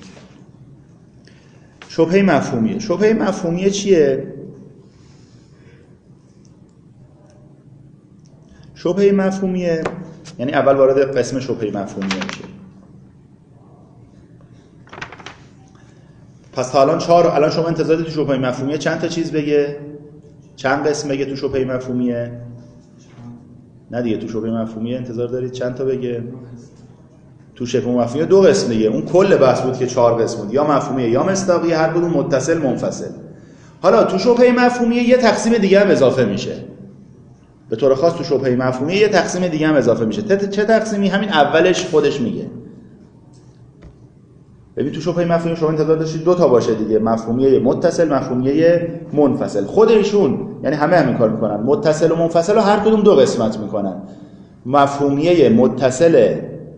شبهه مفهومیه. شبهه مفهومیه چیه؟ شبهه مفهومیه یعنی اول وارد قسم شبهه مفهومیه میشه. پس تا الان چهار، الان شما انتظار دارید تو شبهه مفهومیه چند تا چیز بگه؟ چند قسم بگه تو شبهه مفهومیه؟ نه دیگه، تو شبهه مفهومیه انتظار دارید چند تا بگه؟ تو شبهه مفهومیه دو قسم دیگه. اون کل بحث بود که چهار قسم بود، یا مفهومیه یا مصداقیه، هر کدوم متصل منفصل. حالا تو شبهه مفهومیه یه تقسیم دیگه هم اضافه میشه. به طور خاص تو شبهه مفهومیه یه تقسیم دیگه هم اضافه میشه. چه تقسیمی؟ همین اولش خودش میگه. ببین تو شبهه مفهومی شما انتظار داشتید دو تا باشه دیگه، مفهومیه متصل، مفهومیه منفصل. خودشون یعنی همه همین کار میکنن، متصل و منفصل رو هر کدوم دو قسمت میکنن. مفهومیه متصل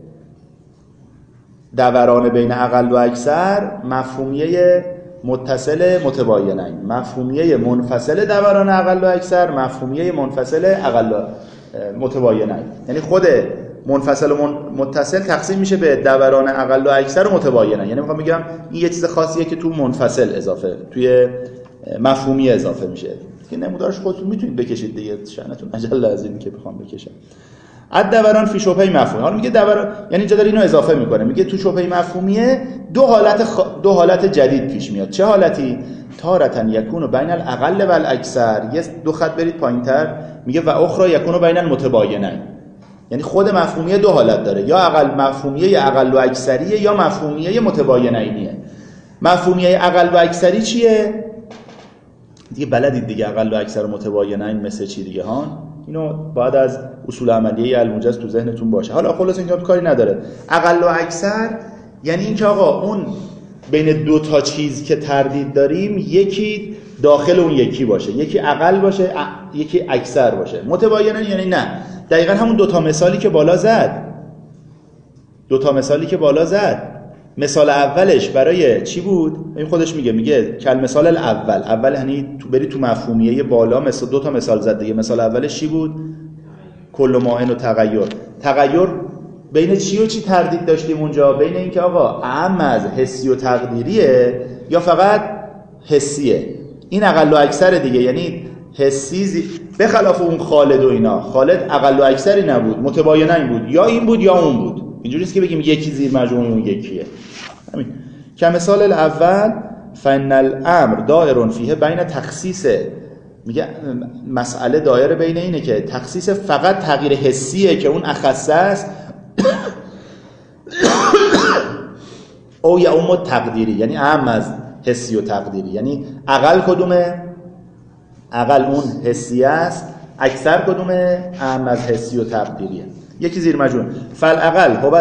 دوران بین اقل و اکثر، مفهومیه متصل متباینین. مفهومیه منفصل دوران اقل و اکثر، مفهومیه منفصل اقل و متباینین. یعنی خود منفصل و متصل تقسیم میشه به دوران اقل و اکثر و متباینین. یعنی میخوام بگم این یه چیز خاصیه که تو منفصل اضافه، توی مفهومی اضافه میشه که نمودارش خودتون میتونید بکشید دیگه، شأنتون عجله از این که بخوام بکشم. الدوران فی شبهه مفهومی. حالا میگه دوران یعنی اینجا داره اینو اضافه میکنه، میگه تو شبهه مفهومیه دو حالت خ... دو حالت جدید پیش میاد. چه حالتی؟ تارتن یکون بین الاقل و الاکثر. یه دو خط برید پایینتر میگه و اخرى یکون بین المتباینین. یعنی خود مفهومیه دو حالت داره، یا اقل مفهومیه یا اقل و اکثریه، یا مفهومیه متباینینیه. مفهومیه اقل و اکثری چیه؟ دیگه بلدید دیگه، اقل و اکثر و متباینین مثل چی دیگه ها؟ اینو بعد از اصول عملیه الموجز تو ذهنتون باشه. حالا خلاص اینجا کاری نداره. اقل و اکثر یعنی اینکه آقا اون بین دو تا چیز که تردید داریم یکی داخل اون یکی باشه، یکی اقل باشه یکی اکثر باشه. متباینن یعنی نه، دقیقاً همون دو تا مثالی که بالا زد دو تا مثالی که بالا زد مثال اولش برای چی بود؟ این خودش میگه میگه کل مثال الاول. اول یعنی تو بری تو مفهومیه بالا مثلا دو تا مثال زد دیگه. مثال اولش چی بود؟ کل معین و تغییر. تغییر بین چی و چی تردید داشتیم اونجا؟ بین اینکه آقا اعم از حسی و تقدیریه یا فقط حسیه. این اقل و اکثر دیگه، یعنی حسی زی... به خلاف اون خالد و اینا. خالد اقل و اکثری نبود، متباینن بود، یا این بود یا اون بود. اینجوری است که بگیم یکی زیر مجموع اون یکیه. همین که مثال الاول فن الامر دائر فیه بین تخصیص. میگه مسئله دایره بین اینه که تخصیص فقط تغییر حسیه که اون اخصه است او یا اون تقدیری، یعنی اهم از حسی و تقدیری. یعنی اقل کدومه؟ اقل اون حسی است، اکثر کدومه؟ اهم از حسی و تقدیریه. یکی زیر مجموع فالاقل هو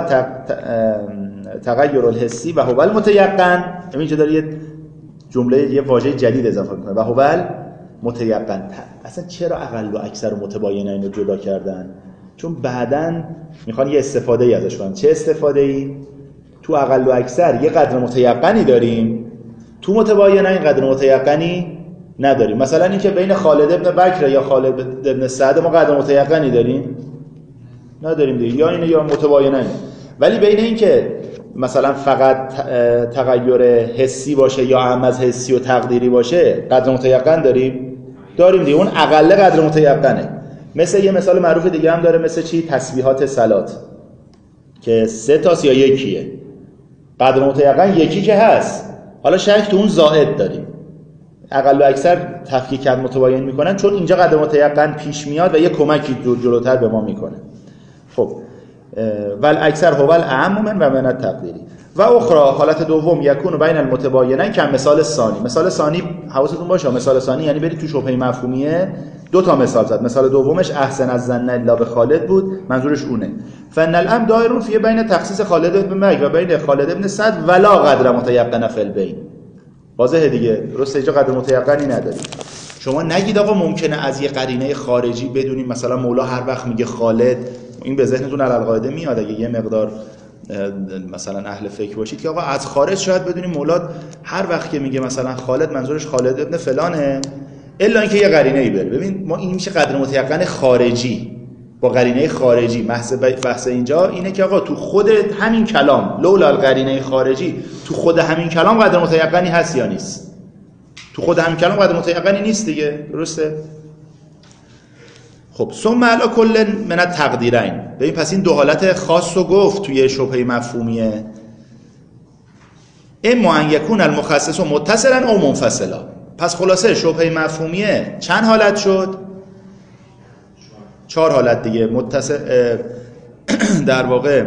تغیر الحسی و هو المتیقن. اینجا داره یه جمله یه واژه جدید اضافه میکنه و هو المتیقن. اصلا چرا اقل و اکثر و متباینین رو جدا کردن؟ چون بعداً میخوان یه استفاده ای ازش کنن. چه استفاده ای؟ تو اقل و اکثر یه قدر متیقنی داریم، تو متباینین قدر متیقنی نداریم. مثلا اینکه بین خالد ابن بکر یا خالد ابن سعد ما قدر متیقنی داریم نداریم دیگه، یا اینه یا متباینن. ولی بین این که مثلا فقط تغییر حسی باشه یا اهم از حسی و تقدیری باشه قدر متیقن داریم داریم دیگه. اون اقل قدر متیقنه. مثل یه مثال معروف دیگه هم داره، مثل چی؟ تسبیحات صلات که سه تاست یا یکیه. قدر متیقن یکی که هست، حالا شک تو اون زائد داریم. اقل و اکثر تفکیک متباین میکنن چون اینجا قدر متیقن پیش میاد و یه کمکی جلوتر به ما میکنه. خب ول اکثر هو الاعم من و من التقدیری. و اخرى حالت دوم یکون بین المتباینین که مثال ثانی. مثال ثانی حواستون باشه، مثال ثانی یعنی برید تو شبهه مفهومیه دو تا مثال زد. مثال دومش احسن از ظن الا به خالد بود، منظورش اونه. فن الامر دائر فی بین تخصیص خالد بن مک و بین خالد بن سعد ولا قدر متیقن فی البین. واضحه دیگه، درسته؟ اینجا قدر متیقنی نداریم. شما نگید آقا ممکنه از یه قرینه خارجی بدونیم، مثلا مولا هر وقت میگه خالد، این به ذهنتون علالقاعده میاد اگه یه مقدار مثلا اهل فکر باشید که آقا از خارج شاید بدونیم مولا هر وقت که میگه مثلا خالد منظورش خالد ابن فلانه، الا اینکه یه قرینه ای بره. ببین ما این میشه قدر متیقن خارجی با قرینه خارجی. بحث بحث اینجا اینه که آقا تو خود همین کلام لولا القرینه خارجی، تو خود همین کلام قدر متیقنی هست یا نیست؟ تو خود همین کلام قدر متیقنی نیست دیگه، درسته؟ خب ثم علی کل من التقدیرین. ببین پس این دو حالت خاص رو گفت توی شبهه مفهومیه. اما ان یکون المخصص متصلا او منفصلا. پس خلاصه شبهه مفهومیه چند حالت شد؟ چهار حالت دیگه. متصل در واقع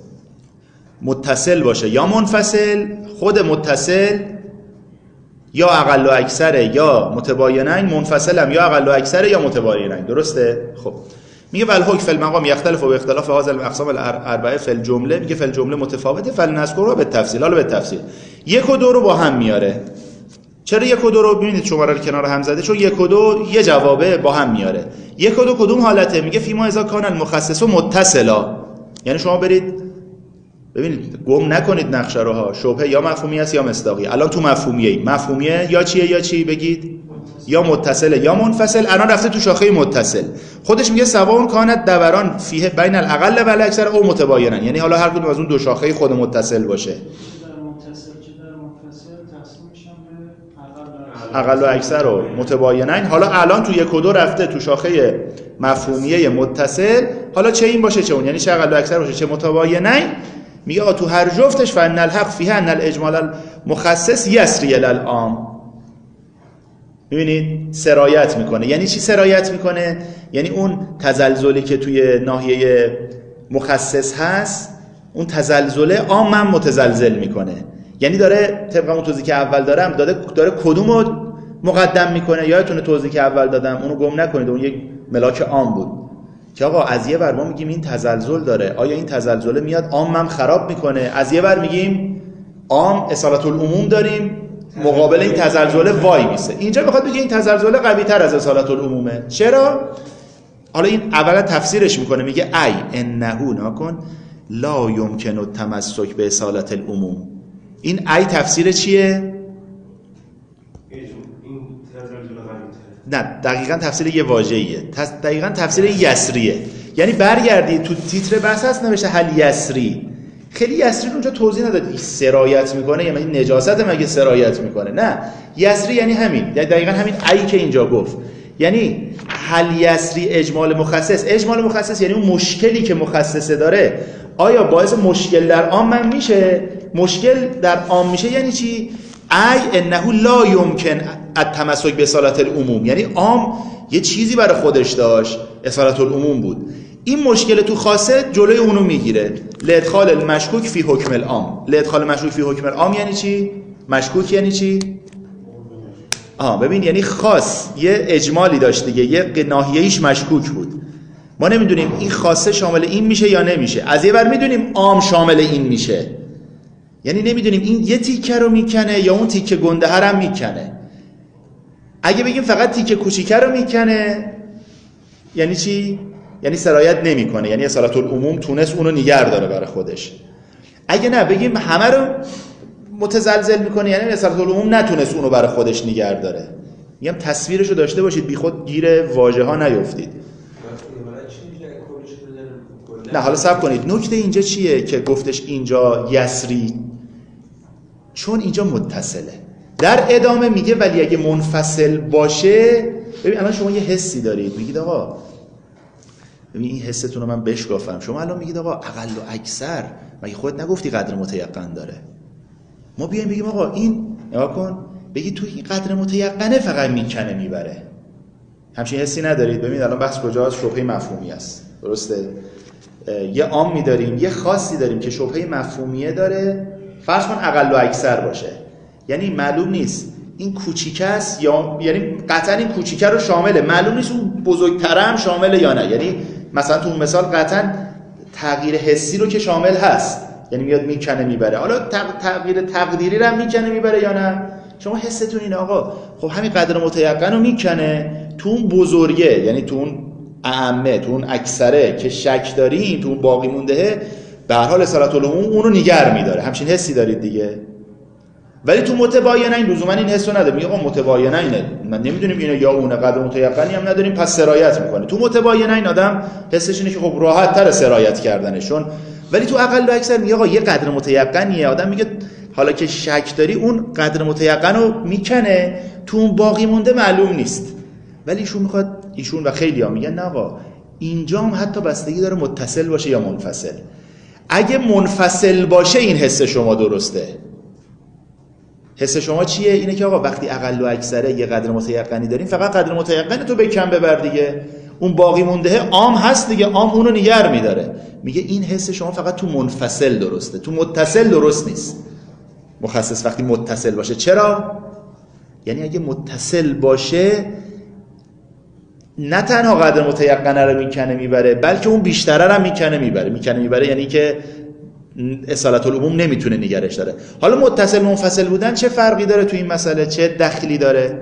متصل باشه یا منفصل، خود متصل یا اقل و اکثره یا متباینین، منفصل هم یا اقل و اکثره یا متباینین، درسته؟ خب میگه ول حکم فی المقام یختلف و اختلاف هذا الاقسام الاربعه فی الجمله. میگه فی الجمله متفاوته فلنذکرها بالتفصیل. حالا بالتفصیل یک و دو رو با هم میاره. چرا یک و دو رو ببینید شماره رو کنار هم زده؟ چون یک و دو یه جوابه با هم میاره. یک و دو کدوم حالته؟ میگه فیما اذا کان المخصص متصلا. یعنی شما برید ببینید گم نکنید نقشه رو ها. شبهه یا مفهومی است یا مصداقی. الان تو مفهومیه، مفهومیه یا چیه یا چی بگید؟ یا متصله یا منفصل. الان رفته تو شاخه متصل. خودش میگه سواء کانت دوران فیه بین الاقل و الاکثر او متباینن. یعنی حالا هر کدوم از اون دو شاخه خود متصل باشه. اقل و اکثر و متباینین. حالا الان تو یک و دو رفته تو شاخه مفهومیه متصل، حالا چه این باشه چه اون، یعنی چه اقل و اکثر باشه چه متباینین، میگه آقا تو هر جفتش فان الحق فیه ان الاجمال المخصص یسری الالعام. میبینید سرایت میکنه. یعنی چی سرایت میکنه؟ یعنی اون تزلزلی که توی ناحیه مخصص هست، اون تزلزله عامم متزلزل میکنه. یعنی داره طبق اون توضیحی که اول دارم داده داره کدومو مقدم میکنه. یادتونه توضیحی که اول دادم، اونو گم نکنید، اون یک ملاک عام بود که آقا از یه ور ما میگیم این تزلزل داره، آیا این تزلزله میاد عامم خراب میکنه؟ از یه ور میگیم عام اصالت العموم داریم، مقابل این تزلزله وای میسه. اینجا میخواد بگه این تزلزله قوی تر از اصالت العمومه. چرا؟ حالا این اولا تفسیرش میکنه، میگه ای انه ناکن لا یمکن التمسک به اصالت العموم. این ای تفسیر چیه؟ نه دقیقاً تفسیر یه واژه‌ایه، دقیقاً تفسیر یسریه. یعنی برگردید تو تیتر بحث هست نوشته حل یسری، خیلی یسری اونجا توضیح نداد. سرایت میکنه یعنی نجاست مگه سرایت میکنه؟ نه، یسری یعنی همین، دقیقاً همین ای که اینجا گفت. یعنی حل یسری اجمال مخصص. اجمال مخصص یعنی اون مشکلی که مخصصه داره آیا باعث مشکل در عام میشه؟ مشکل در عام میشه یعنی چی؟ ای انه لا یمکن التمسک به اصالت العموم. یعنی عام یه چیزی برای خودش داشت، اصالت العموم بود، این مشکل تو خاصه جلوی اونو میگیره. لادخال المشکوک فی حکم العام. لادخال مشکوک فی حکم العام یعنی چی؟ مشکوک یعنی چی؟ آها ببین، یعنی خاص یه اجمالی داشت دیگه، یه ناحیه‌ایش مشکوک بود، ما نمیدونیم این خاصه شامل این میشه یا نمیشه. از یه ور میدونیم عام شامل این میشه، یعنی نمیدونیم این یه تیکه رو میکنه یا اون تیکه گنده هم میکنه. اگه بگیم فقط تیکه کوچیکه رو میکنه یعنی چی؟ یعنی سرایت نمیکنه، یعنی اصالت العموم تونست اونو نگه داره برای خودش. اگه نه بگیم همه رو متزلزل میکنه یعنی اصالت العموم نتونست اونو برای خودش نگه داره. میگم تصویرشو داشته باشید، بی خود گیر واژه ها نیفتید. نه حالا صبر کنید، نکته اینجا چیه که گفتش اینجا یسری؟ چون اینجا متصله. در ادامه میگه ولی اگه منفصل باشه، ببین الان شما یه حسی دارید، میگید آقا ببین این حستون رو من بشکافم، شما الان میگید آقا اقل و اکثر، مگه خودت نگفتی قدر متیقن داره؟ ما بیایم بگیم آقا این نگاه کن، بگی تو این قدر متیقنه فقط میکنه میبره، همچین حسی ندارید؟ ببین الان بحث کجاست؟ شبهه مفهومی است، درسته؟ یه عامی داریم یه خاصی داریم که شبهه مفهومیه داره، فرض کن اقل و اکثر باشه، یعنی معلوم نیست این کوچیکه است یا، یعنی قطعا این کوچیکه رو شامله، معلوم نیست اون بزرگتره هم شامله یا نه. یعنی مثلا تو اون مثال قطعا تغییر حسی رو که شامل هست، یعنی میاد میکنه میبره. حالا تغییر تقدیری رو هم میکنه میبره یا نه؟ شما حستون اینه آقا خب همین قدر متیقن رو میکنه، تو اون بزرگه یعنی تو اون اعمه، تو اون اکثره که شک داریم، تو اون باقی مونده به هر حال اصالت العموم اونو نگه میداره. همچین حسی دارید دیگه. ولی تو متباینین لزوما این حسو نداره، میگه آقا متباینینه من نمیدونیم اینو یا اونه، قدر متیقنی هم نداریم پس سرایت میکنه. تو متباینین آدم حسش اینه که خب راحت تر سرایت کردنشون، ولی تو اقل و اکثر میگه آقا یه قدر متیقنیه، آدم میگه حالا که شک داری اون قدر متیقن رو میکنه، تو اون باقی مونده معلوم نیست. ولی ایشون میخواد، ایشون و خیلی ها میگن نه آقا اینجا هم حتی بستگی داره متصل باشه یا منفصل. اگه منفصل باشه این حس شما درسته. حس شما چیه؟ اینه که آقا وقتی اقل و اکثره یه قدر متیقنی داریم فقط قدر متیقن تو بکن ببر دیگه، اون باقی مونده عام هست دیگه، عام اونو نگر میداره. میگه این حس شما فقط تو منفصل درسته، تو متصل درست نیست. مخصص وقتی متصل باشه. چرا؟ یعنی اگه متصل باشه نه تنها قدر متیقنه رو میکنه میبره، بلکه اون بیشتره رو میکنه میبره. میکنه میبره یعنی که اصالت العموم نمیتونه نگرش داره. حالا متصل منفصل بودن چه فرقی داره تو این مسئله؟ چه دخلی داره؟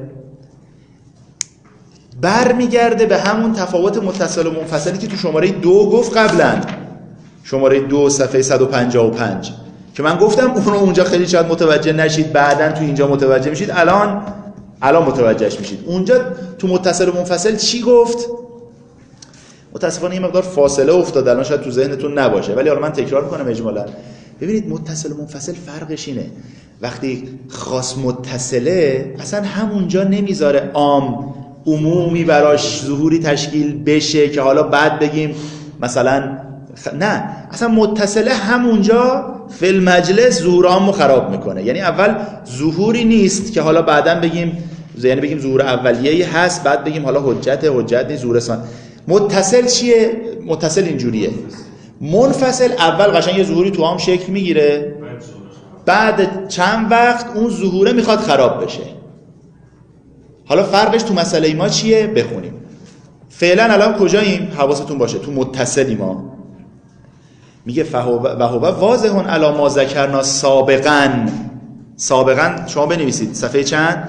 برمیگرده به همون تفاوت متصل و منفصلی که تو شماره دو گفت قبلا، شماره دو صفحه صد و پنجاه و پنج که من گفتم اون رو اونجا خیلی شاید متوجه نشید، بعدن تو اینجا متوجه میشید، الان الان متوجهش میشید. اونجا تو متصل و منفصل چی گفت؟ متاسفانه این مقدار فاصله افتاد الان، شاید تو ذهنتون نباشه ولی حالا من تکرار میکنم اجمالا. ببینید متصل و منفصل فرقش اینه، وقتی خاص متصله اصلا همونجا نمیذاره عام عمومی براش ظهوری تشکیل بشه که حالا بعد بگیم مثلا خ... نه، اصلا متصله همونجا فی المجلس ظهور عامو خراب میکنه. یعنی اول ظهوری نیست که حالا بعداً بگیم، یعنی بگیم ظهور اولیه‌ای هست بعد بگیم حالا حجت حجت نیست ظهور ثانی. متصل چیه؟ متصل اینجوریه، منفصل اول قشنگ یه ظهوری تو عام شکل میگیره، بعد چند وقت اون ظهوره میخواد خراب بشه. حالا فرقش تو مسئله ما چیه؟ بخونیم. فعلا الان کجاییم؟ حواستون باشه تو متصلی ما میگه فهو و هو واضحون علی ما ذکرنا سابقا. سابقا شما بنویسید صفحه چند؟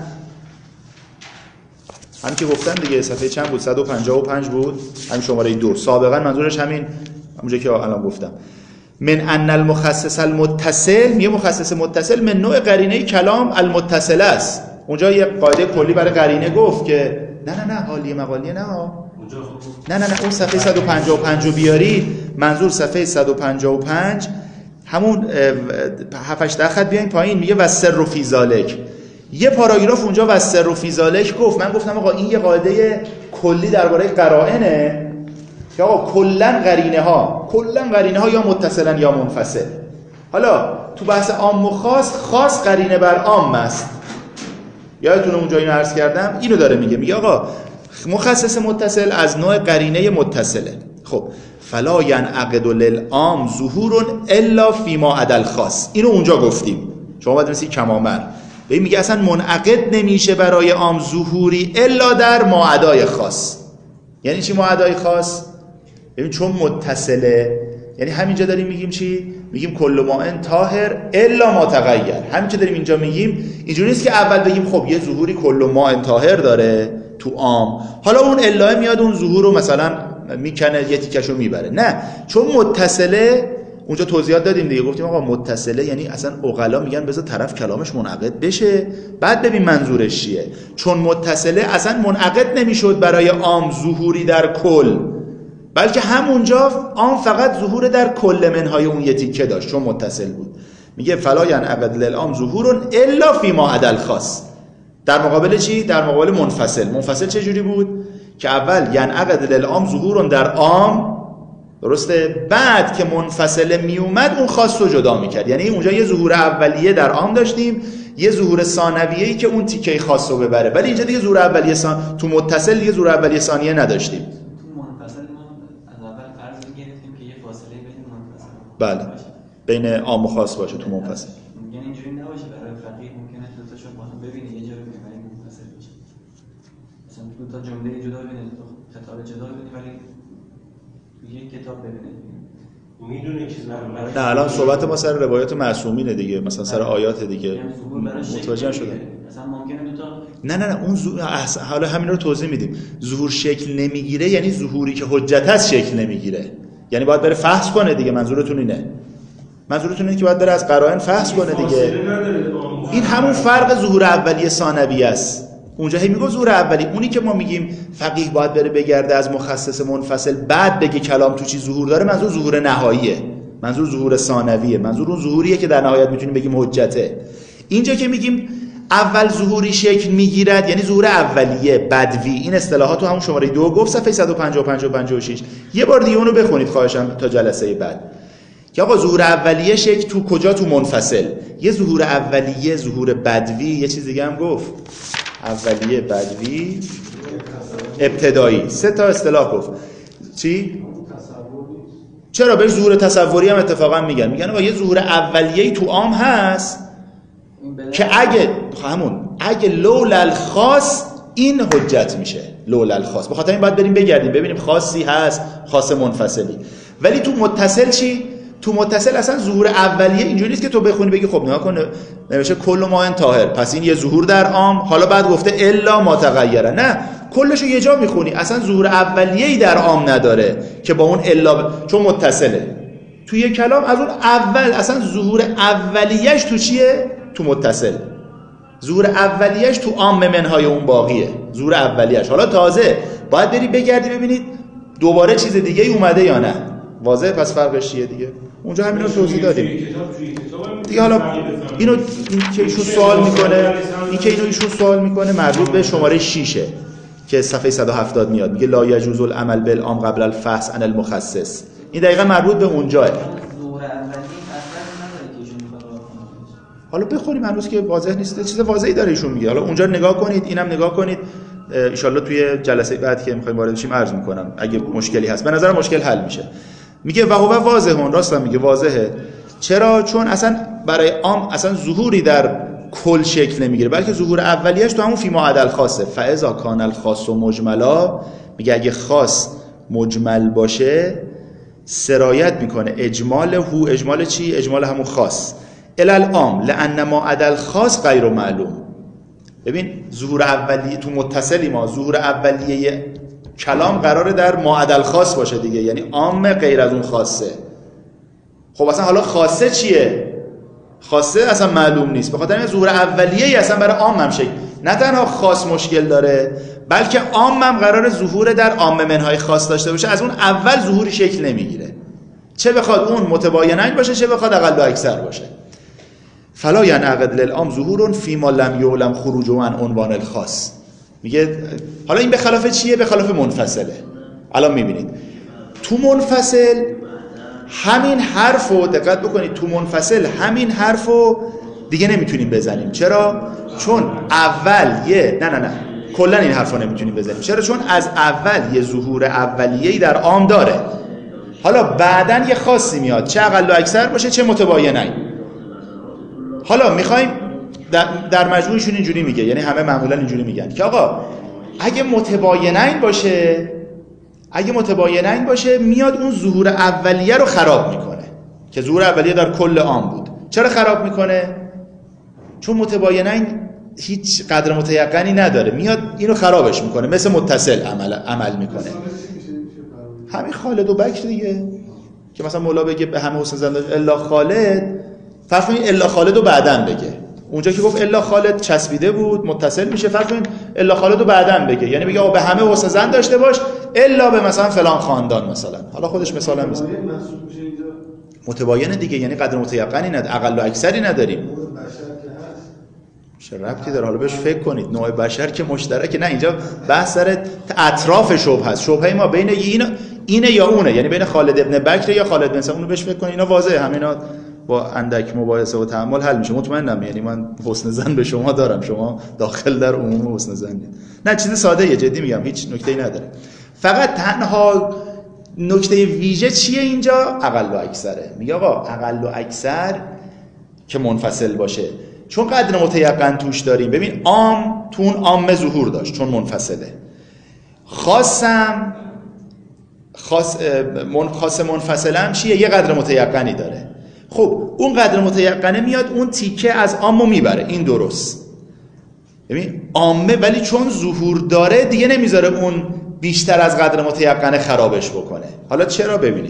همین که گفتم دیگه، صفحه چند بود؟ صد و پنجاه و پنج بود، همین شماره دو. سابقا منظورش همین همونجا که الان گفتم. من ان المخصص المتصل، میگه مخصص متصل من نوع قرینه کلام المتصل است. اونجا یه قاعده کلی برای قرینه گفت که نه نه نه حالیه مقالیه نه ها، نه نه نه اون صفحه صد و پنجاه و پنج رو بیاری، منظور صفحه صد و پنجاه و پنج همون هفت هشت خط بیاین پایین، میگه و سر فی ذالک. یه پاراگراف اونجا و سر فی ذالک گفت. من گفتم آقا این یه قاعده کلی درباره قرائنه که آقا کلا قرینه ها کلا قرینه ها یا متصلن یا منفصل. حالا تو بحث عام و خاص، خاص قرینه بر عام است. یادتونه اونجا اینو عرض کردم، اینو داره میگه، میگه آقا مخصص متصل از نوع قرینه متصله. خب فلا ینعقد للعام ظهور الا فيما عدا الخاص، اینو اونجا گفتیم، شما باید مثل کمامر ببین، میگه اصلا منعقد نمیشه برای عام ظهوری الا در ما عدای خاص. یعنی چی ما عدای خاص؟ ببین چون متصله، یعنی همینجا داریم میگیم چی؟ میگیم کل ماء طاهر الا ما تغیر. همینجا داریم اینجا میگیم، اینجوری نیست که اول بگیم خب یه ظهوری کل ماء طاهر داره تو عام، حالا اون الا میاد اون ظهور رو مثلا میکنه یه تیکشو میبره. نه، چون متصله، اونجا توضیحات دادیم دیگه، گفتیم آقا متصله یعنی اصلا عقلا میگن بذار طرف کلامش منعقد بشه بعد ببین منظورش چیه. چون متصله اصلا منعقد نمیشد برای عام ظهوری در کل، بلکه همونجا عام فقط ظهور در کل منهای اون یه تیکه داشت چون متصل بود. میگه فلا ینعقد للعام ظهور الا فيما عدا الخاص. در مقابل چی؟ در مقابل منفصل. منفصل چه جوری بود؟ که اول ینعقد للعام ظهور در عام، درسته، بعد که منفصل می اومد اون خاص رو جدا میکرد. یعنی اونجا یه ظهور اولیه در عام داشتیم، یه ظهور ثانویه‌ای که اون تیکه خاص رو ببره، ولی اینجا دیگه ظهور اولیه ثان... تو متصل دیگه ظهور اولیه ثانیه نداشتیم. تو منفصل ما از اول فرض گرفتیم که یه فاصله بین منفصل بله بین عام و خاص باشه تو منفصل. یعنی اینجوری نباشه برای فقیه ممکنه دو تاشو با هم ببینه یه جا رو ببینه منفصل باشه، مثلا دو تا جمله جدا ببینه، خطاب جدا ببینه، ولی یک کتاب ببینه. میدونه چیز نه الان صحبت ما سر روایات معصومینه دیگه، مثلا سر آیات دیگه متوجه شدم. مثلا ممکنه دو تا نه نه نه اون زو... احس... حالا همین رو توضیح میدیم. ظهور شکل نمیگیره یعنی ظهوری که حجت هست شکل نمیگیره، یعنی باید بره فحص کنه دیگه. منظورتون اینه؟ منظورتون اینه که باید بره از قرائن فحص کنه دیگه. این همون فرق ظهور اولیه ثانویه است. اونجا هی میگه ظهور اولی، اونی که ما میگیم فقیه باید بره بگرده از مخصص منفصل بعد بگه کلام تو چی ظهور داره، منظور ظهور نهاییه، منظور ظهور ثانویه، منظور اون ظهوریه که در نهایت میتونیم بگیم حجته. اینجا که میگیم اول ظهوری شکل میگیرد یعنی ظهور اولیه بدوی، این اصطلاحات تو همون شماره دو گفت صفحه صد و پنجاه و پنج و پنجاه و شش. یه بار دیگه اونو بخونید خواهشم تا جلسه بعد که آقا ظهور اولیه شکل تو کجا؟ تو منفصل. یه ظهور اولیه ظهور بدوی، یه چیز دیگه هم گفت اولیه بدوی ابتدایی، سه تا اصطلاح گفت. چی؟ چرا بهش ظهور تصوری هم اتفاقا میگن، میگن آقا یه ظهور اولیه‌ای تو عام هست که اگه همون اگه لولا الخاص این حجت میشه، لولا الخاص. بخاطر این باید بریم بگردیم ببینیم خاصی هست، خاص منفصلی. ولی تو متصل چی؟ تو متصل اصلا ظهور اولیه اینجوری نیست که تو بخونی بگی خب نگاه کن نوشته کل ماء طاهر پس این یه ظهور در عام، حالا بعد گفته الا ما تغیره. نه، کلشو یه جا میخونی، اصلا ظهور اولیه‌ای در عام نداره که با اون الا ب... چون متصله. تو یه کلام از اون اول اصلا ظهور اولیه‌اش تو چیه؟ تو متصل. ظهور اولیه‌اش تو عام منهای اون باقیه، ظهور اولیه‌اش. حالا تازه باید بری بگردی ببینید دوباره چیز دیگه ای اومده یا نه. واضحه پس فرقش چیه دیگه؟ اونجا همین رو توضیح دادیم دیگه. حالا اینو این که ایشون سوال میکنه، این که اینو ایشون سوال میکنه مربوط به شماره شش که صفحه صد و هفتاد میاد، میگه لا یجوز العمل بالعام قبل الفحص عن المخصص. این دقیقاً مربوط به اونجاه. حالا بخونیم هنوز که واضح نیست، چیز واضحی داره ایشون میگه. حالا اونجا نگاه کنید، اینم نگاه کنید، ان شاءالله توی جلسه بعد که میخوایم وارد بشیم عرض میکنم اگه مشکلی هست. به نظر مشکل حل میشه. میگه و هو واضحون، راستم میگه واضحه. چرا؟ چون اصلا برای عام اصلا ظهوری در کل شکل نمیگیره، بلکه ظهور اولیه‌اش تو همون فی ما عدل خاصه. فاذا کان الخاص مجملا، میگه اگه خاص مجمل باشه سرایت میکنه اجمال هو. اجمال چی؟ اجمال همون خاص الالعام لان ما عدل خاص غیر معلوم. ببین ظهور اولیه تو متصلی ما ظهور اولیه کلام قراره در ما عدل خاص باشه دیگه، یعنی عام غیر از اون خاصه. خب اصلا حالا خاصه چیه؟ خاصه اصلا معلوم نیست. به خاطر این ظهور اولیه ای اصلا برای عام هم شکل، نه تنها خاص مشکل داره بلکه عام هم قراره ظهور در عام منهای خاص داشته باشه. از اون اول ظهوری شکل نمیگیره، چه بخواد اون متباینن باشه چه بخواد اقل و اکثر باشه. فلا ینعقد للعام ظهور فیما لم یعلم خروجه عن عنوان الخاص. میگه حالا این به خلاف چیه؟ به خلاف منفصله. الان میبینید تو منفصل همین حرفو دقت بکنید، تو منفصل همین حرفو دیگه نمیتونیم بزنیم. چرا؟ چون اول یه نه نه نه کلا این حرفو نمیتونیم بزنیم. چرا؟ چون از اول یه ظهور اولیه‌ای در عام داره. حالا بعدن یه خاصی میاد، چه اقل و اکثر باشه چه متباینن. حالا میخوایم در, در مجموعشون اینجوری میگه، یعنی همه معمولا اینجوری میگن که آقا اگه متباینن باشه اگه متباینن باشه میاد اون ظهور اولیه رو خراب میکنه که ظهور اولیه در کل عام بود. چرا خراب میکنه؟ چون متباینن هیچ قدر متیقنی نداره، میاد اینو خرابش میکنه، مثل متصل عمل عمل میکنه. همین خالد و بکر دیگه که مثلا مولا بگه به همه حسن زن الا خالد، فرض کنید الا خالد رو بعدن بگه. اونجا که گفت الا خالد چسبیده بود متصل میشه، فرض کنید الا خالد رو بعدن بگه، یعنی بگه به همه حسن زن داشته باش الا به مثلا فلان خاندان مثلا. حالا خودش مثلا میزنه متباینه دیگه، یعنی قدر متیقنی نداره، اقل و اکثری نداریم. چه ربطی داره؟ حالا بهش فکر کنید. نوع بشر که مشترکه. نه اینجا بحث سر اطراف شبهه است. شبهه ما بین این اینه یا اونه، یعنی بین خالد ابن بکر یا خالد بن سعد. اونو بهش فکر کنید. اینا واضحه، همینا با اندک مباحثه و تأمل حل میشه. مطمئنم، یعنی من حسن ظن به شما دارم، شما داخل در عموم حسن ظنید. نه چیز ساده یه جدی میگم، هیچ نکته‌ای نداره. فقط تنها نکته ویژه چیه اینجا؟ اقل و اکثره. میگه آقا اقل و اکثر که منفصل باشه، چون قدر متیقن توش داریم. ببین عام تو اون عام ظهور داشت چون منفصله. خاصم خاص من خاص منفصله هم چیه؟ یه قدر متیقنی داره. خب اون قدر متیقنه میاد اون تیکه از عامو میبره. این درست. ببین عامه ولی چون ظهور داره دیگه نمیذاره اون بیشتر از قدر متیقنه خرابش بکنه. حالا چرا؟ ببینید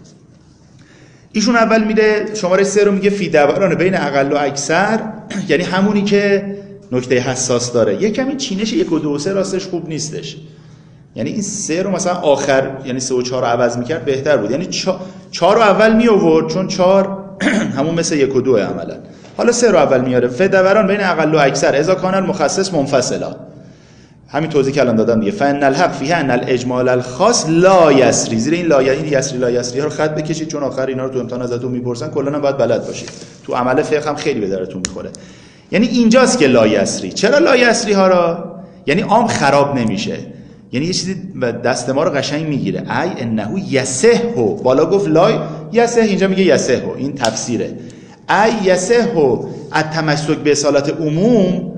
ایشون اول میره شماره سه رو میگه فی دوران بین اقل و اکثر، یعنی همونی که نکته حساس داره. یکم این چینش یک و دو و سه راستش خوب نیستش، یعنی این سه رو مثلا آخر، یعنی سه و چهار رو عوض میکرد بهتر بود. یعنی چهار رو اول می آورد چون چهار همون مثل یک و دوه عملا. حالا سه رو اول میاره. فی دوران بین اقل و اکثر اذا کان المخصص منفصلا. همین توضیح که الان دادم دیگه. فان الحق فیه ان الاجمال الخاص لا یسری. زیر این لا این یسری لا یسری ها رو خط بکشید، چون آخر اینا رو تو امتحان ازتون میپرسن. کلا هم باید بلد باشید، تو عمل فقه هم خیلی به درتون میخوره. یعنی اینجاست که لا یسری. چرا لا یسری ها را؟ یعنی عام خراب نمیشه، یعنی یه چیزی دست ما رو قشنگ میگیره. ای انه یسهو، بالا گفت لا یسه، اینجا میگه یسهو. این تفسیره. ای یسهو التمسک به اصالت عموم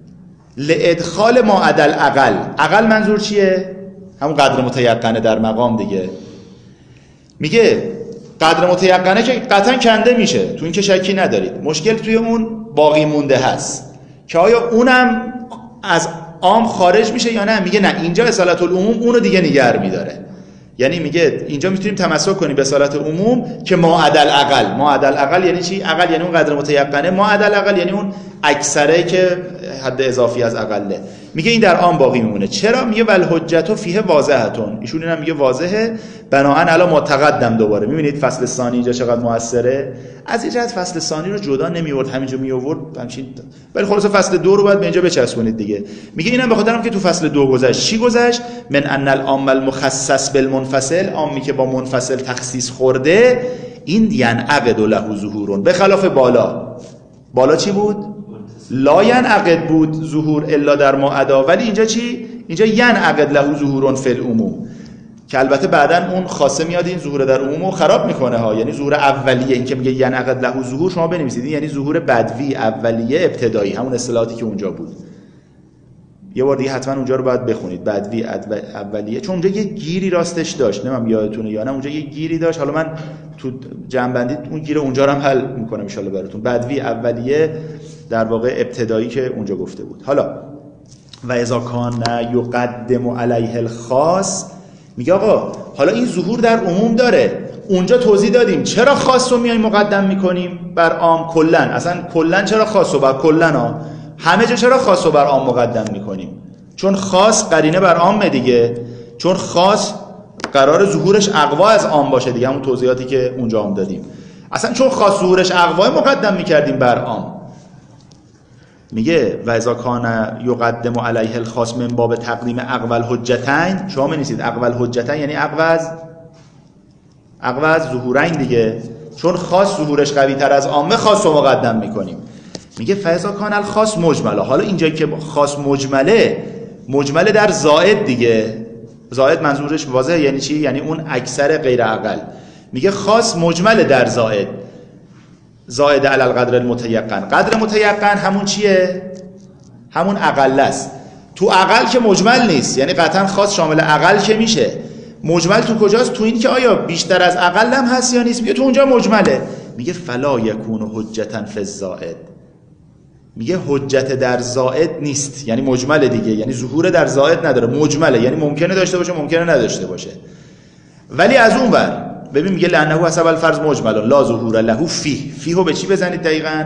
لادخال ما عدل اقل. اقل منظور چیه؟ همون قدر متیقنه در مقام دیگه. میگه قدر متیقنه که قطعا کنده میشه، تو این که شکی ندارید. مشکل توی اون باقی مونده هست که آیا اونم از عام خارج میشه یا نه. میگه نه، اینجا اصالت العموم اونو دیگه نگه میداره. یعنی میگه اینجا میتونیم تمسک کنیم به اصالت عموم که ما عدل اقل. ما عدل اقل یعنی چی؟ اقل یعنی اون قدر متیقنه، ما عدل اقل یعنی اون اکثره که حد اضافی از اقله. میگه این در آن باقی میمونه. چرا؟ میگه ول حجت فیه واضحتون، ایشون اینم میگه واضحه بناهن علی ما تقدم. دوباره میبینید فصل ثانی اینجا چقدر موثره. از این جهت فصل ثانی رو جدا نمیورد، همینجا میآورد همچین، ولی خلاص فصل دو رو باید به اینجا بچسبونید دیگه. میگه اینم به خاطرم که تو فصل دو گذشت. چی گذشت؟ من ان العام المخصص بالمنفصل، عامی که با منفصل تخصیص خورده، این ینعقد له ظهور، به خلاف بالا. بالا چی بود؟ لا ینعقد بود ظهور الا در ما ادا، ولی اینجا چی؟ اینجا ینعقد له ظهور فی العموم، که البته بعداً اون خاصه میاد این ظهور در عموم رو خراب میکنه ها. یعنی ظهور اولیه، این که میگه ینعقد له ظهور، شما بنویسید یعنی ظهور بدوی اولیه ابتدایی، همون اصطلاحاتی که اونجا بود. یه بار دیگه حتما اونجا رو باید بخونید، بدوی اولیه، چون اونجا یه گیری راستش داشت، نمیدونم یادتونه یا نه، اونجا یه گیری داشت. حالا من تو جنبندی اون گیر اونجا رو هم حل میکنم ان شاء الله براتون. بدوی اولیه در واقع ابتدایی که اونجا گفته بود. حالا و اذا کان یقدم علیه الخاص، میگه آقا حالا این ظهور در عموم داره، اونجا توضیح دادیم چرا خاص رو میایم مقدم میکنیم بر عام کلا، اصلا کلا چرا خاص رو بر کلا ها همه جا چرا خاص رو بر عام مقدم میکنیم؟ چون خاص قرینه بر عام دیگه، چون خاص قرار ظهورش اقوا از عام باشه دیگه، همون توضیحاتی که اونجا هم دادیم. اصلا چون خاص ظهورش اقوا مقدم میکردیم بر عام. میگه و اذا کان یقدم علیه الخاص من باب تقدیم اقوال حجتین، شما می‌نویسید اقوال حجتین یعنی اقوال اقوال ظهورین دیگه، چون خاص ظهورش قوی تر از عامه خاص رو مقدم میکنیم. میگه فاذا کان الخاص مجمله، حالا اینجا که خاص مجمله، مجمله در زائد دیگه، زائد منظورش واضحه یعنی چی؟ یعنی اون اکثر غیر اقل. میگه خاص مجمله در زائد، زائد علی القدر المتیقن. قدر متیقن همون چیه؟ همون اقل است. تو اقل که مجمل نیست، یعنی قطعا خاص شامل اقل که میشه. مجمل تو کجاست؟ تو این که آیا بیشتر از اقل هم هست یا نیست. میگه تو اونجا مجمله. میگه فلا یکون حجتا فی الزائد، میگه حجت در زائد نیست، یعنی مجمله دیگه، یعنی ظهور در زائد نداره، مجمله، یعنی ممکنه داشته باشه ممکنه نداشته باشه. ولی از اون ور ببین میگه لانه حسب الفرض مجمل لا ظهور له فیه. فیهو به چی بزنید دقیقاً؟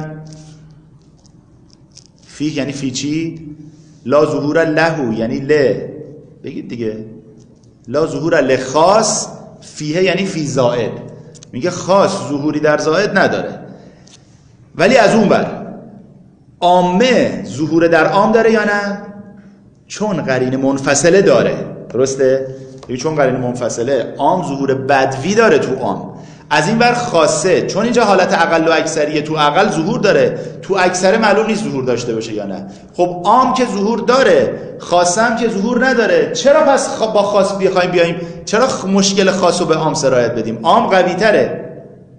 فیه یعنی فی چی؟ لا ظهور له یعنی ل، بگید دیگه لا ظهور له خاص، فیه یعنی فی زائد. میگه خاص ظهوری در زائد نداره. ولی از اون بر عامه ظهور در عام داره یا نه؟ چون قرینه منفصله داره، درسته؟ چون قرینه منفصله عام ظهور بدوی داره تو عام. از این ور خاصه، چون اینجا حالت اقل و اکثریه، تو اقل ظهور داره، تو اکثر معلوم نیست ظهور داشته باشه یا نه. خب عام که ظهور داره، خاصه هم که ظهور نداره، چرا پس با خاص بخوایم بیایم؟ چرا مشکل خاص رو به عام سرایت بدیم؟ عام قوی تره،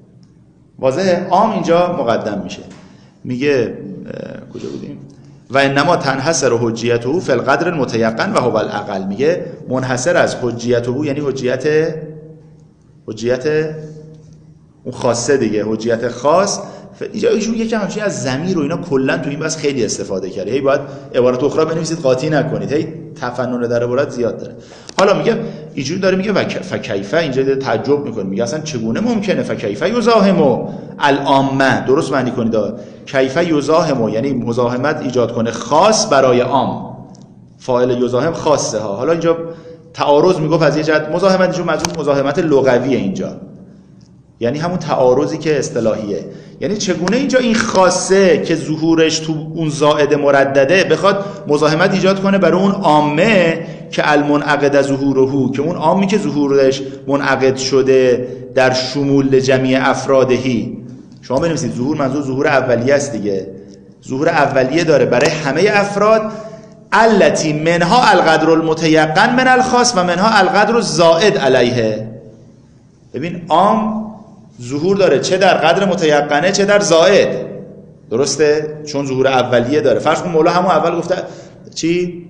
واضحه؟ عام اینجا مقدم میشه. میگه کجا بودیم؟ و انما تنحصر حجیته فی القدر المتیقن و هو الاقل. میگه منحصر از حجیته یعنی حجیت حجیت اون خاصه دیگه، حجیت خاص. اینجا ایشون یکم همچین از ضمیر و اینا کلا تو این بس خیلی استفاده کرده. هی باید عبارت اخرى بنویسید قاطی نکنید، هی تفنن در عبارت زیاد داره. حالا میگه اینجوری داره میگه فکیفه، اینجا تعجب میکنه، میگه اصلا چگونه ممکنه فکیفه یزاحم العامه، درست معنی کنید، کیفه یزاحم یعنی مزاحمت ایجاد کنه خاص برای عام، فاعل یزاحم خاصه ها. حالا اینجا تعارض میگفت از یه جهت مزاحمت، اینجا منظور مزاحمت لغویه اینجا، یعنی همون تعارضی که اصطلاحیه. یعنی چگونه اینجا این خاصه که ظهورش تو اون زائد مردده بخواد مزاحمت ایجاد کنه برای اون عامه که المنعقد ظهوره، که اون عامی که ظهورش منعقد شده در شمول جمعی افرادهی. شما بنویسید ظهور منظور ظهور اولیه است دیگه، ظهور اولیه داره برای همه افراد. التی منها القدر المتیقن من الخاص و منها القدر الزائد علیه. ببین عام ظهور داره چه در قدر متیقنه چه در زائد، درسته؟ چون ظهور اولیه داره. فرض کن مولا همون اول گفته چی؟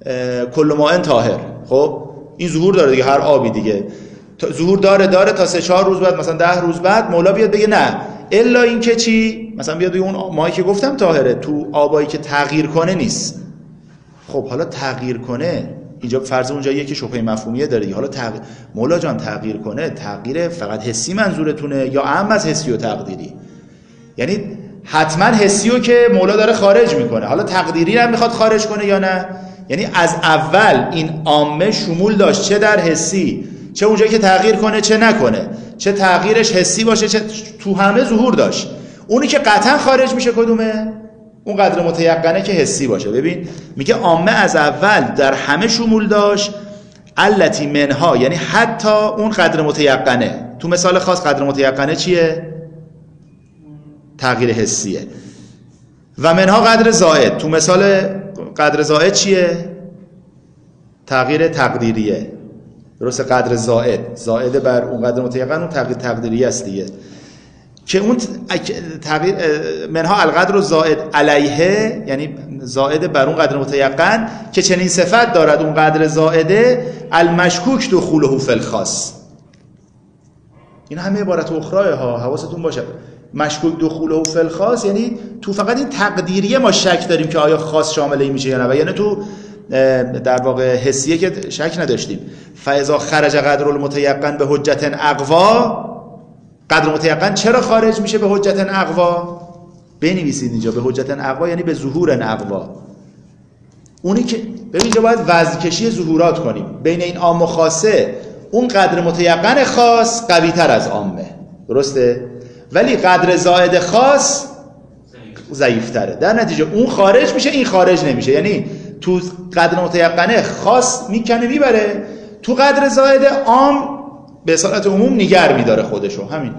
کل ماء طاهر. خب این ظهور داره دیگه، هر آبی دیگه ظهور داره داره تا سه چهار روز بعد، مثلا ده روز بعد مولا بیاد بگه نه الا این که چی؟ مثلا بیاد بگه اون ماهی که گفتم طاهره، تو آبایی که تغییر کنه نیست. خب حالا تغییر کنه اینجا فرض اونجا یکی شبهه مفهومیه داره دیگه. حالا تغییر مولا جان تغییر کنه، تغییر فقط حسی منظورتونه یا عام از حسی و تقدیری؟ یعنی حتما حسیو که مولا داره خارج میکنه، حالا تقدیری هم میخواد خارج کنه یا نه؟ یعنی از اول این عامه شمول داشت، چه در حسی، چه اونجایی که تغییر کنه چه نکنه، چه تغییرش حسی باشه چه تو همه ظهور داشت. اونی که قطعا خارج میشه کدومه؟ اون قدر متیقنه که حسی باشه. ببین میگه عامه از اول در همه شمول داشت، التی منها یعنی حتی اون قدر متیقنه. تو مثال خاص قدر متیقنه چیه؟ تغییر حسیه. و منها قدر زائد، تو مثال قدر زائد چیه؟ تغییر تقدیریه. درسته؟ قدر زائد، زائد بر اون قدر متیقن، اون تغییر تقدیری است دیگه، که اون تغییر منها القدر زائد علیه یعنی زائد بر اون قدر متیقن که چنین صفت دارد اون قدر زائده، المشکوک دخوله فی الخاص. این همه عبارت اخرى ها، حواستون باشه. مشکوک دخوله فی الخاص یعنی تو فقط این تقدیریه ما شک داریم که آیا خاص شامل این میشه یا نه، یعنی تو در واقع حسیه که شک نداشتیم. فاذا خرج قدر المتیقن به حجت اقوا، قدر متیقن چرا خارج میشه به حجت اقوا؟ بنویسید اینجا به حجت اقوا یعنی به ظهور اقوا. اونی که ببین اینجا باید وزن کشی ظهورات کنیم بین این عام و خاصه. اون قدر متیقن خاص قوی تر از عامه، درسته؟ ولی قدر زائد خاص ضعیف تره. در نتیجه اون خارج میشه این خارج نمیشه، یعنی تو قدر متیقنه خاص میکنه میبره، تو قدر زائد عام به صورت عموم نگر میداره خودشو. همین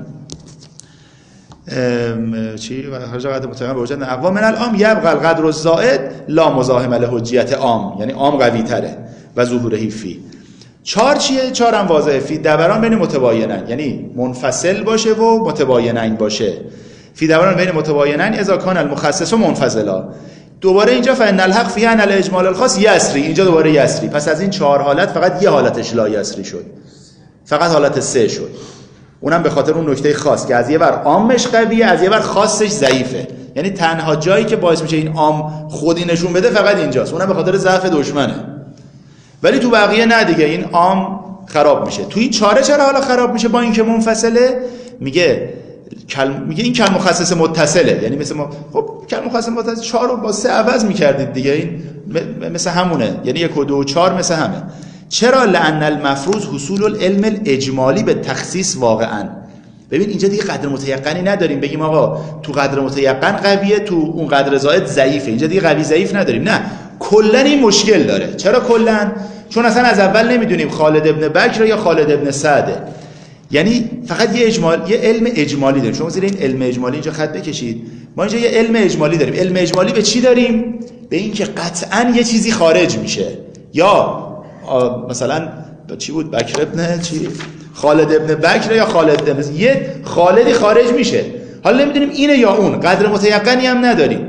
چی خارج قدر متیقن به وجود اقوا من العام یبقى القدر الزائد لا مزاحم لحجیت عام، یعنی عام قوی تره و ظهوره فی. چهار چیه؟ چهار هم واضحه. فی دوران بین متباینن یعنی منفصل باشه و متباینن باشه. فی دوران بین متباینن اذا کان المخصص منفصلا. دوباره اینجا فإن الحق فی ان الاجمال الخاص یسری، اینجا دوباره یسری. پس از این چهار حالت فقط یه حالتش لا یسری شد، فقط حالت سه شد. اونم به خاطر اون نکته خاص که از یه ور عامش قویه، از یه ور خاصش ضعیفه. یعنی تنها جایی که باعث میشه این عام خودی نشون بده فقط اینجاست، اونم به خاطر ضعف دشمنه. ولی تو بقیه نه دیگه، این عام خراب میشه. تو این چاره چرا حالا خراب میشه با اینکه منفصله؟ میگه کل... میگه این کلمه مخصص متصله، یعنی مثل ما خب کلمه مخصص متصل چهار رو با سه عوض میکردید دیگه، این م... مثل همونه، یعنی یک و دو و چهار مثل همه. چرا؟ لأن المفروض حصول العلم الاجمالی به تخصیص واقعا. ببین اینجا دیگه قدر متیقنی نداریم بگیم آقا تو قدر متیقن قویه، تو اون قدر زائد ضعیفه. اینجا دیگه قوی ضعیف نداریم، نه کلا این مشکل داره. چرا کلا؟ چون اصلا از اول نمیدونیم خالد ابن بکر یا خالد ابن سعده، یعنی فقط یه اجمال، یه علم اجمالی داریم. شما زیر این علم اجمالی اینجا خط بکشید. ما اینجا یه علم اجمالی داریم. علم اجمالی به چی داریم؟ به این که قطعاً یه چیزی خارج میشه، یا مثلا چی بود بکر ابن چی خالد ابن بکر یا خالد ابن یه خالدی خارج میشه. حالا نمیدونیم اینه یا اون، قدر متیقنی هم نداریم.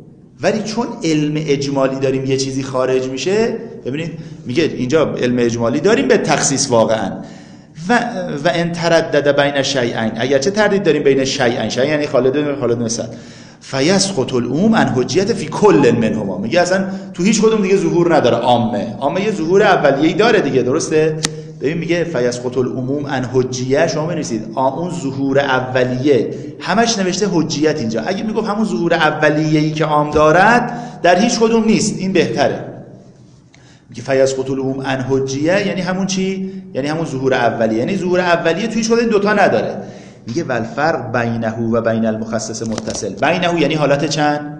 ولی چون علم اجمالی داریم یه چیزی خارج میشه، ببینید میگه اینجا علم اجمالی داریم به تخصیص واقعا. و و ان تردد بین شیئین، اگرچه تردید داریم بین شیئین، شیئین یعنی خالد و خالد مثلا، فیسقط العموم عن حجیت فی کل منهما. میگه اصلا تو هیچ کدوم دیگه ظهور نداره. عامه عامه یه ظهور اولیه‌ای داره دیگه، درسته؟ ببین میگه فیسقط العموم عن حجیه، شما بنویسید اون ظهور اولیه همش نوشته حجیت اینجا. اگه میگفت همون ظهور اولیه‌ای که عام دارد در هیچ کدوم نیست، این بهتره. میگه فیسقط العموم عن حجیه یعنی همون چی؟ یعنی همون ظهور اولیه، یعنی ظهور اولیه توی هیچ کدوم این دوتا نداره. میگه والفرق بینه و بین المخصص متصل. بینه یعنی حالت چند؟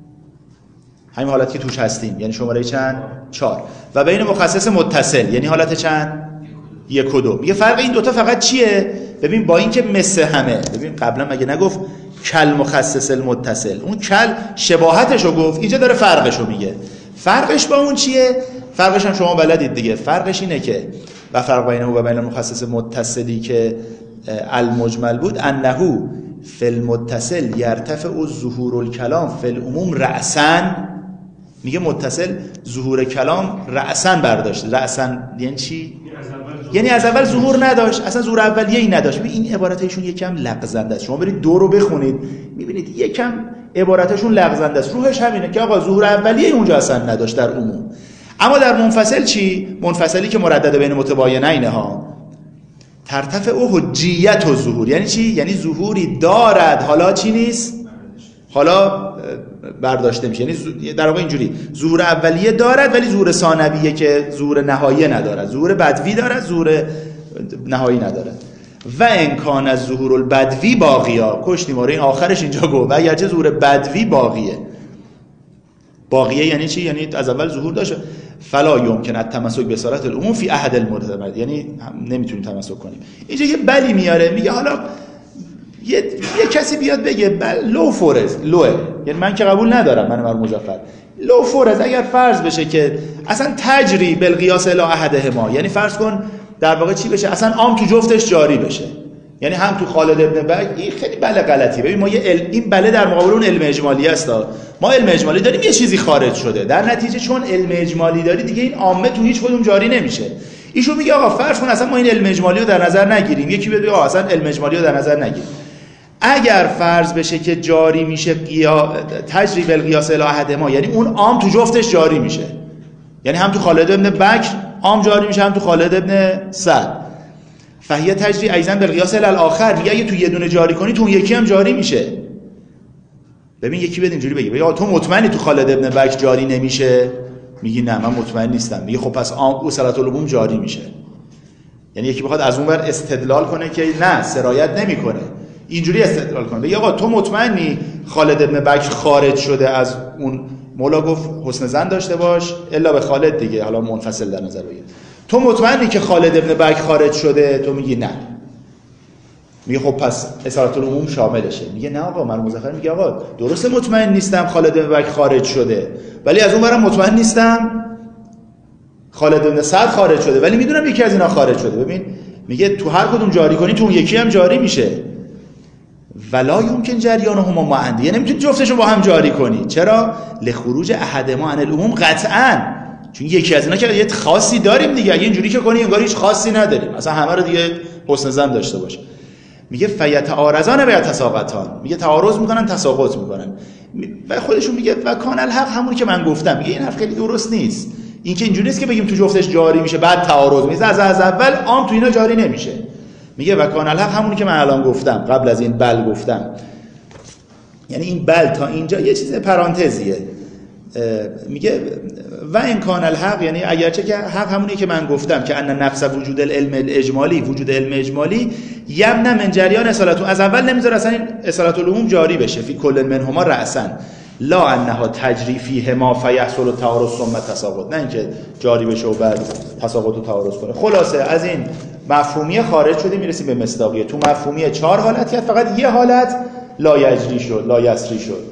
همین حالتی که توش هستیم، یعنی شماره چند؟ چهار. و بین مخصص متصل یعنی حالت چند؟ یک و دو. میگه فرق این دوتا فقط چیه؟ ببین با اینکه مثل همه، ببین قبلا مگه نگفت کل مخصص المتصل، اون کل شباهتشو گفت، اینجا داره فرقشو میگه. فرقش با اون چیه؟ فرقش هم شما بلدید دیگه. فرقش اینه که و فرق بینه و بین المخصص متصلی که المجمل بود، انه فی المتصل یرتفع ظهور الکلام فی العموم رأساً. میگه متصل ظهور کلام رأساً برداشت. رأساً یعنی چی؟ یعنی از اول ظهور نداشت، اصلا ظهور اولیه ای نداشت. این عباراتشون یکم لغزنده است. شما برید دو رو بخونید میبینید یکم عباراتشون لغزنده است. روحش همینه که آقا ظهور اولیه اونجا اصلا نداشت در عموم. اما در منفصل چی؟ منفصلی که مردد بین متباینین ها، ترتفع او حجیت و ظهور. یعنی چی؟ یعنی ظهوری دارد، حالا چی نیست؟ حالا برداشته میشه. یعنی در واقع اینجوری ظهور اولیه دارد ولی ظهور ثانویه که ظهور نهایی ندارد، ظهور بدوی دارد ظهور نهایی ندارد. و امکان از ظهور البدوی باقیا، کشتیم آره این آخرش اینجا گفت و اگرچه ظهور بدوی باقیه. باقیه یعنی چی؟ یعنی از اول ظهور داشت. فلا یمکن التمسک به صورت العموم فی احد المعتمد، یعنی نمیتونیم تمسک کنیم. اینجا یه بلی میاره میگه حالا یه, یه کسی بیاد بگه بل لو فورز لوه، یعنی من که قبول ندارم، من مر مظفر لو فورز اگر فرض بشه که اصلا تجری بالقیاس الی احدهما، یعنی فرض کن در واقع چی بشه اصلا عام تو جفتش جاری بشه، یعنی هم تو خالد ابن بک. این خیلی بله غلطی. ببین ما یه ال... این بله در مقابل اون علم اجمالی است. ما علم اجمالی داریم یه چیزی خارج شده، در نتیجه چون علم اجمالی داری دیگه این عامه تو هیچ کدوم جاری نمیشه. ایشون میگه آقا فرض کن اصلا ما این علم اجمالی رو در نظر نگیریم، یکی بگه آقا اصلا علم اجمالی رو در نظر نگیریم. اگر فرض بشه که جاری میشه قیا تجری بالقیاس الی احدهما، یعنی اون عام تو جفتش جاری میشه، یعنی هم تو خالد ابن بکر عام جاری میشه هم تو خالد ابن سعد. فهیه تجری ایضا بالقیاس الی الاخر، میگه اگه تو یه دونه جاری کنی تو اون یکی هم جاری میشه. ببین یکی بده اینجوری بگه بگه تو مطمئنی تو خالد ابن بکر جاری نمیشه؟ میگی نه من مطمئن نیستم. میگه خب پس عام اصالت العموم جاری میشه. یعنی یکی بخواد از اون ور استدلال کنه که نه سرایت نمیکنه، اینجوری استدلال کنه بگه آقا تو مطمئنی خالد ابن بکر خارج شده از اون، مولا گفت حسن ظن داشته باش الا به خالد دیگه، حالا منفصل در نظر بگیر. تو مطمئنی که خالد ابن بکر خارج شده؟ تو میگی نه. میگه خب پس اصالت العموم شاملشه. میگه نه آقا من مظفر میگه آقا درسته مطمئن نیستم خالد ابن بکر خارج شده، ولی از اون برم مطمئن نیستم خالد ابن سعد خارج شده، ولی میدونم یکی از اینا خارج شده. ببین میگه تو هر کدوم جاری کنی تو اون یکی هم جاری میشه. ولا یمکن جریانهما معا، یعنی نمیتونی جفتشون با هم جاری کنی. چرا؟ لخروج احدهما عن العموم قطعا، چون یکی از اینا که یه خاصی داریم دیگه. اگه اینجوری که کنی انگار هیچ خاصی نداریم، اصلا همه رو دیگه حسن ظن داشته باش. میگه فیتعارضان و یتساقطان، میگه تعارض میکنن تساقط میکنن. و خودشون میگه و کان الحق همونی که من گفتم. میگه این حرف خیلی درست نیست. این که اینجوری نیست که بگیم تو جفتش جاری میشه بعد تعارض میشه، از از اول عام تو اینا جاری نمیشه. میگه و کان الحق همونی که من الان گفتم، قبل از این بل گفتم. یعنی این بل تا اینجا یه چیز پرانتزیه. میگه و ان کان الحق، یعنی اگرچه که حق همونی که من گفتم که ان نفس وجود العلم الاجمالی، وجود علم اجمالی یمنع من جریان اصالت، از اول نمیذاره اصلا این اصالت العموم جاری بشه فی کل منهما رأسا، لا انها تجری فیهما فیحصل التعارض ثم تساقط، نه اینکه جاری بشه و بعد تساقط و تعارض کنه. خلاصه از این مفهومی خارج شدیم میرسیم به مصداقیه. تو مفهومی چهار حالت کرد، فقط یه حالت لا یجری شد، لا یسری شد،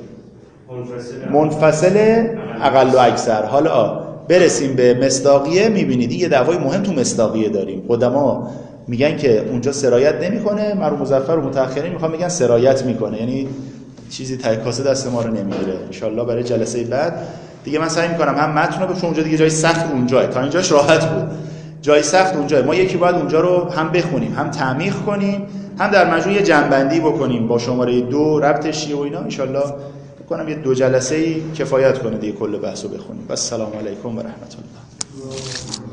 منفصل اقل و اکثر. حالا برسیم به مصداقیه. میبینید یه دعوای مهم تو مصداقیه داریم. قدما میگن که اونجا سرایت نمیکنه، مرحوم مظفر و متأخرین میخوان میگن سرایت میکنه، یعنی چیزی ته کاسه دست ما رو نمیگیره. ان شاءالله برای جلسه بعد دیگه من سعی میکنم هم متن رو، چون اونجا دیگه جای سخت اونجاه، تا اینجاش راحت بود، جای سخت اونجاه. ما یکی باید اونجا رو هم بخونیم، هم تعمیق کنیم، هم در مجموع یه جنبندی بکنیم با شماره دو ربطش و اینا. ان شاءالله کنم یه دو جلسه‌ای کفایت کنه دیگه کل بحثو بخونیم. و السلام علیکم و رحمت الله.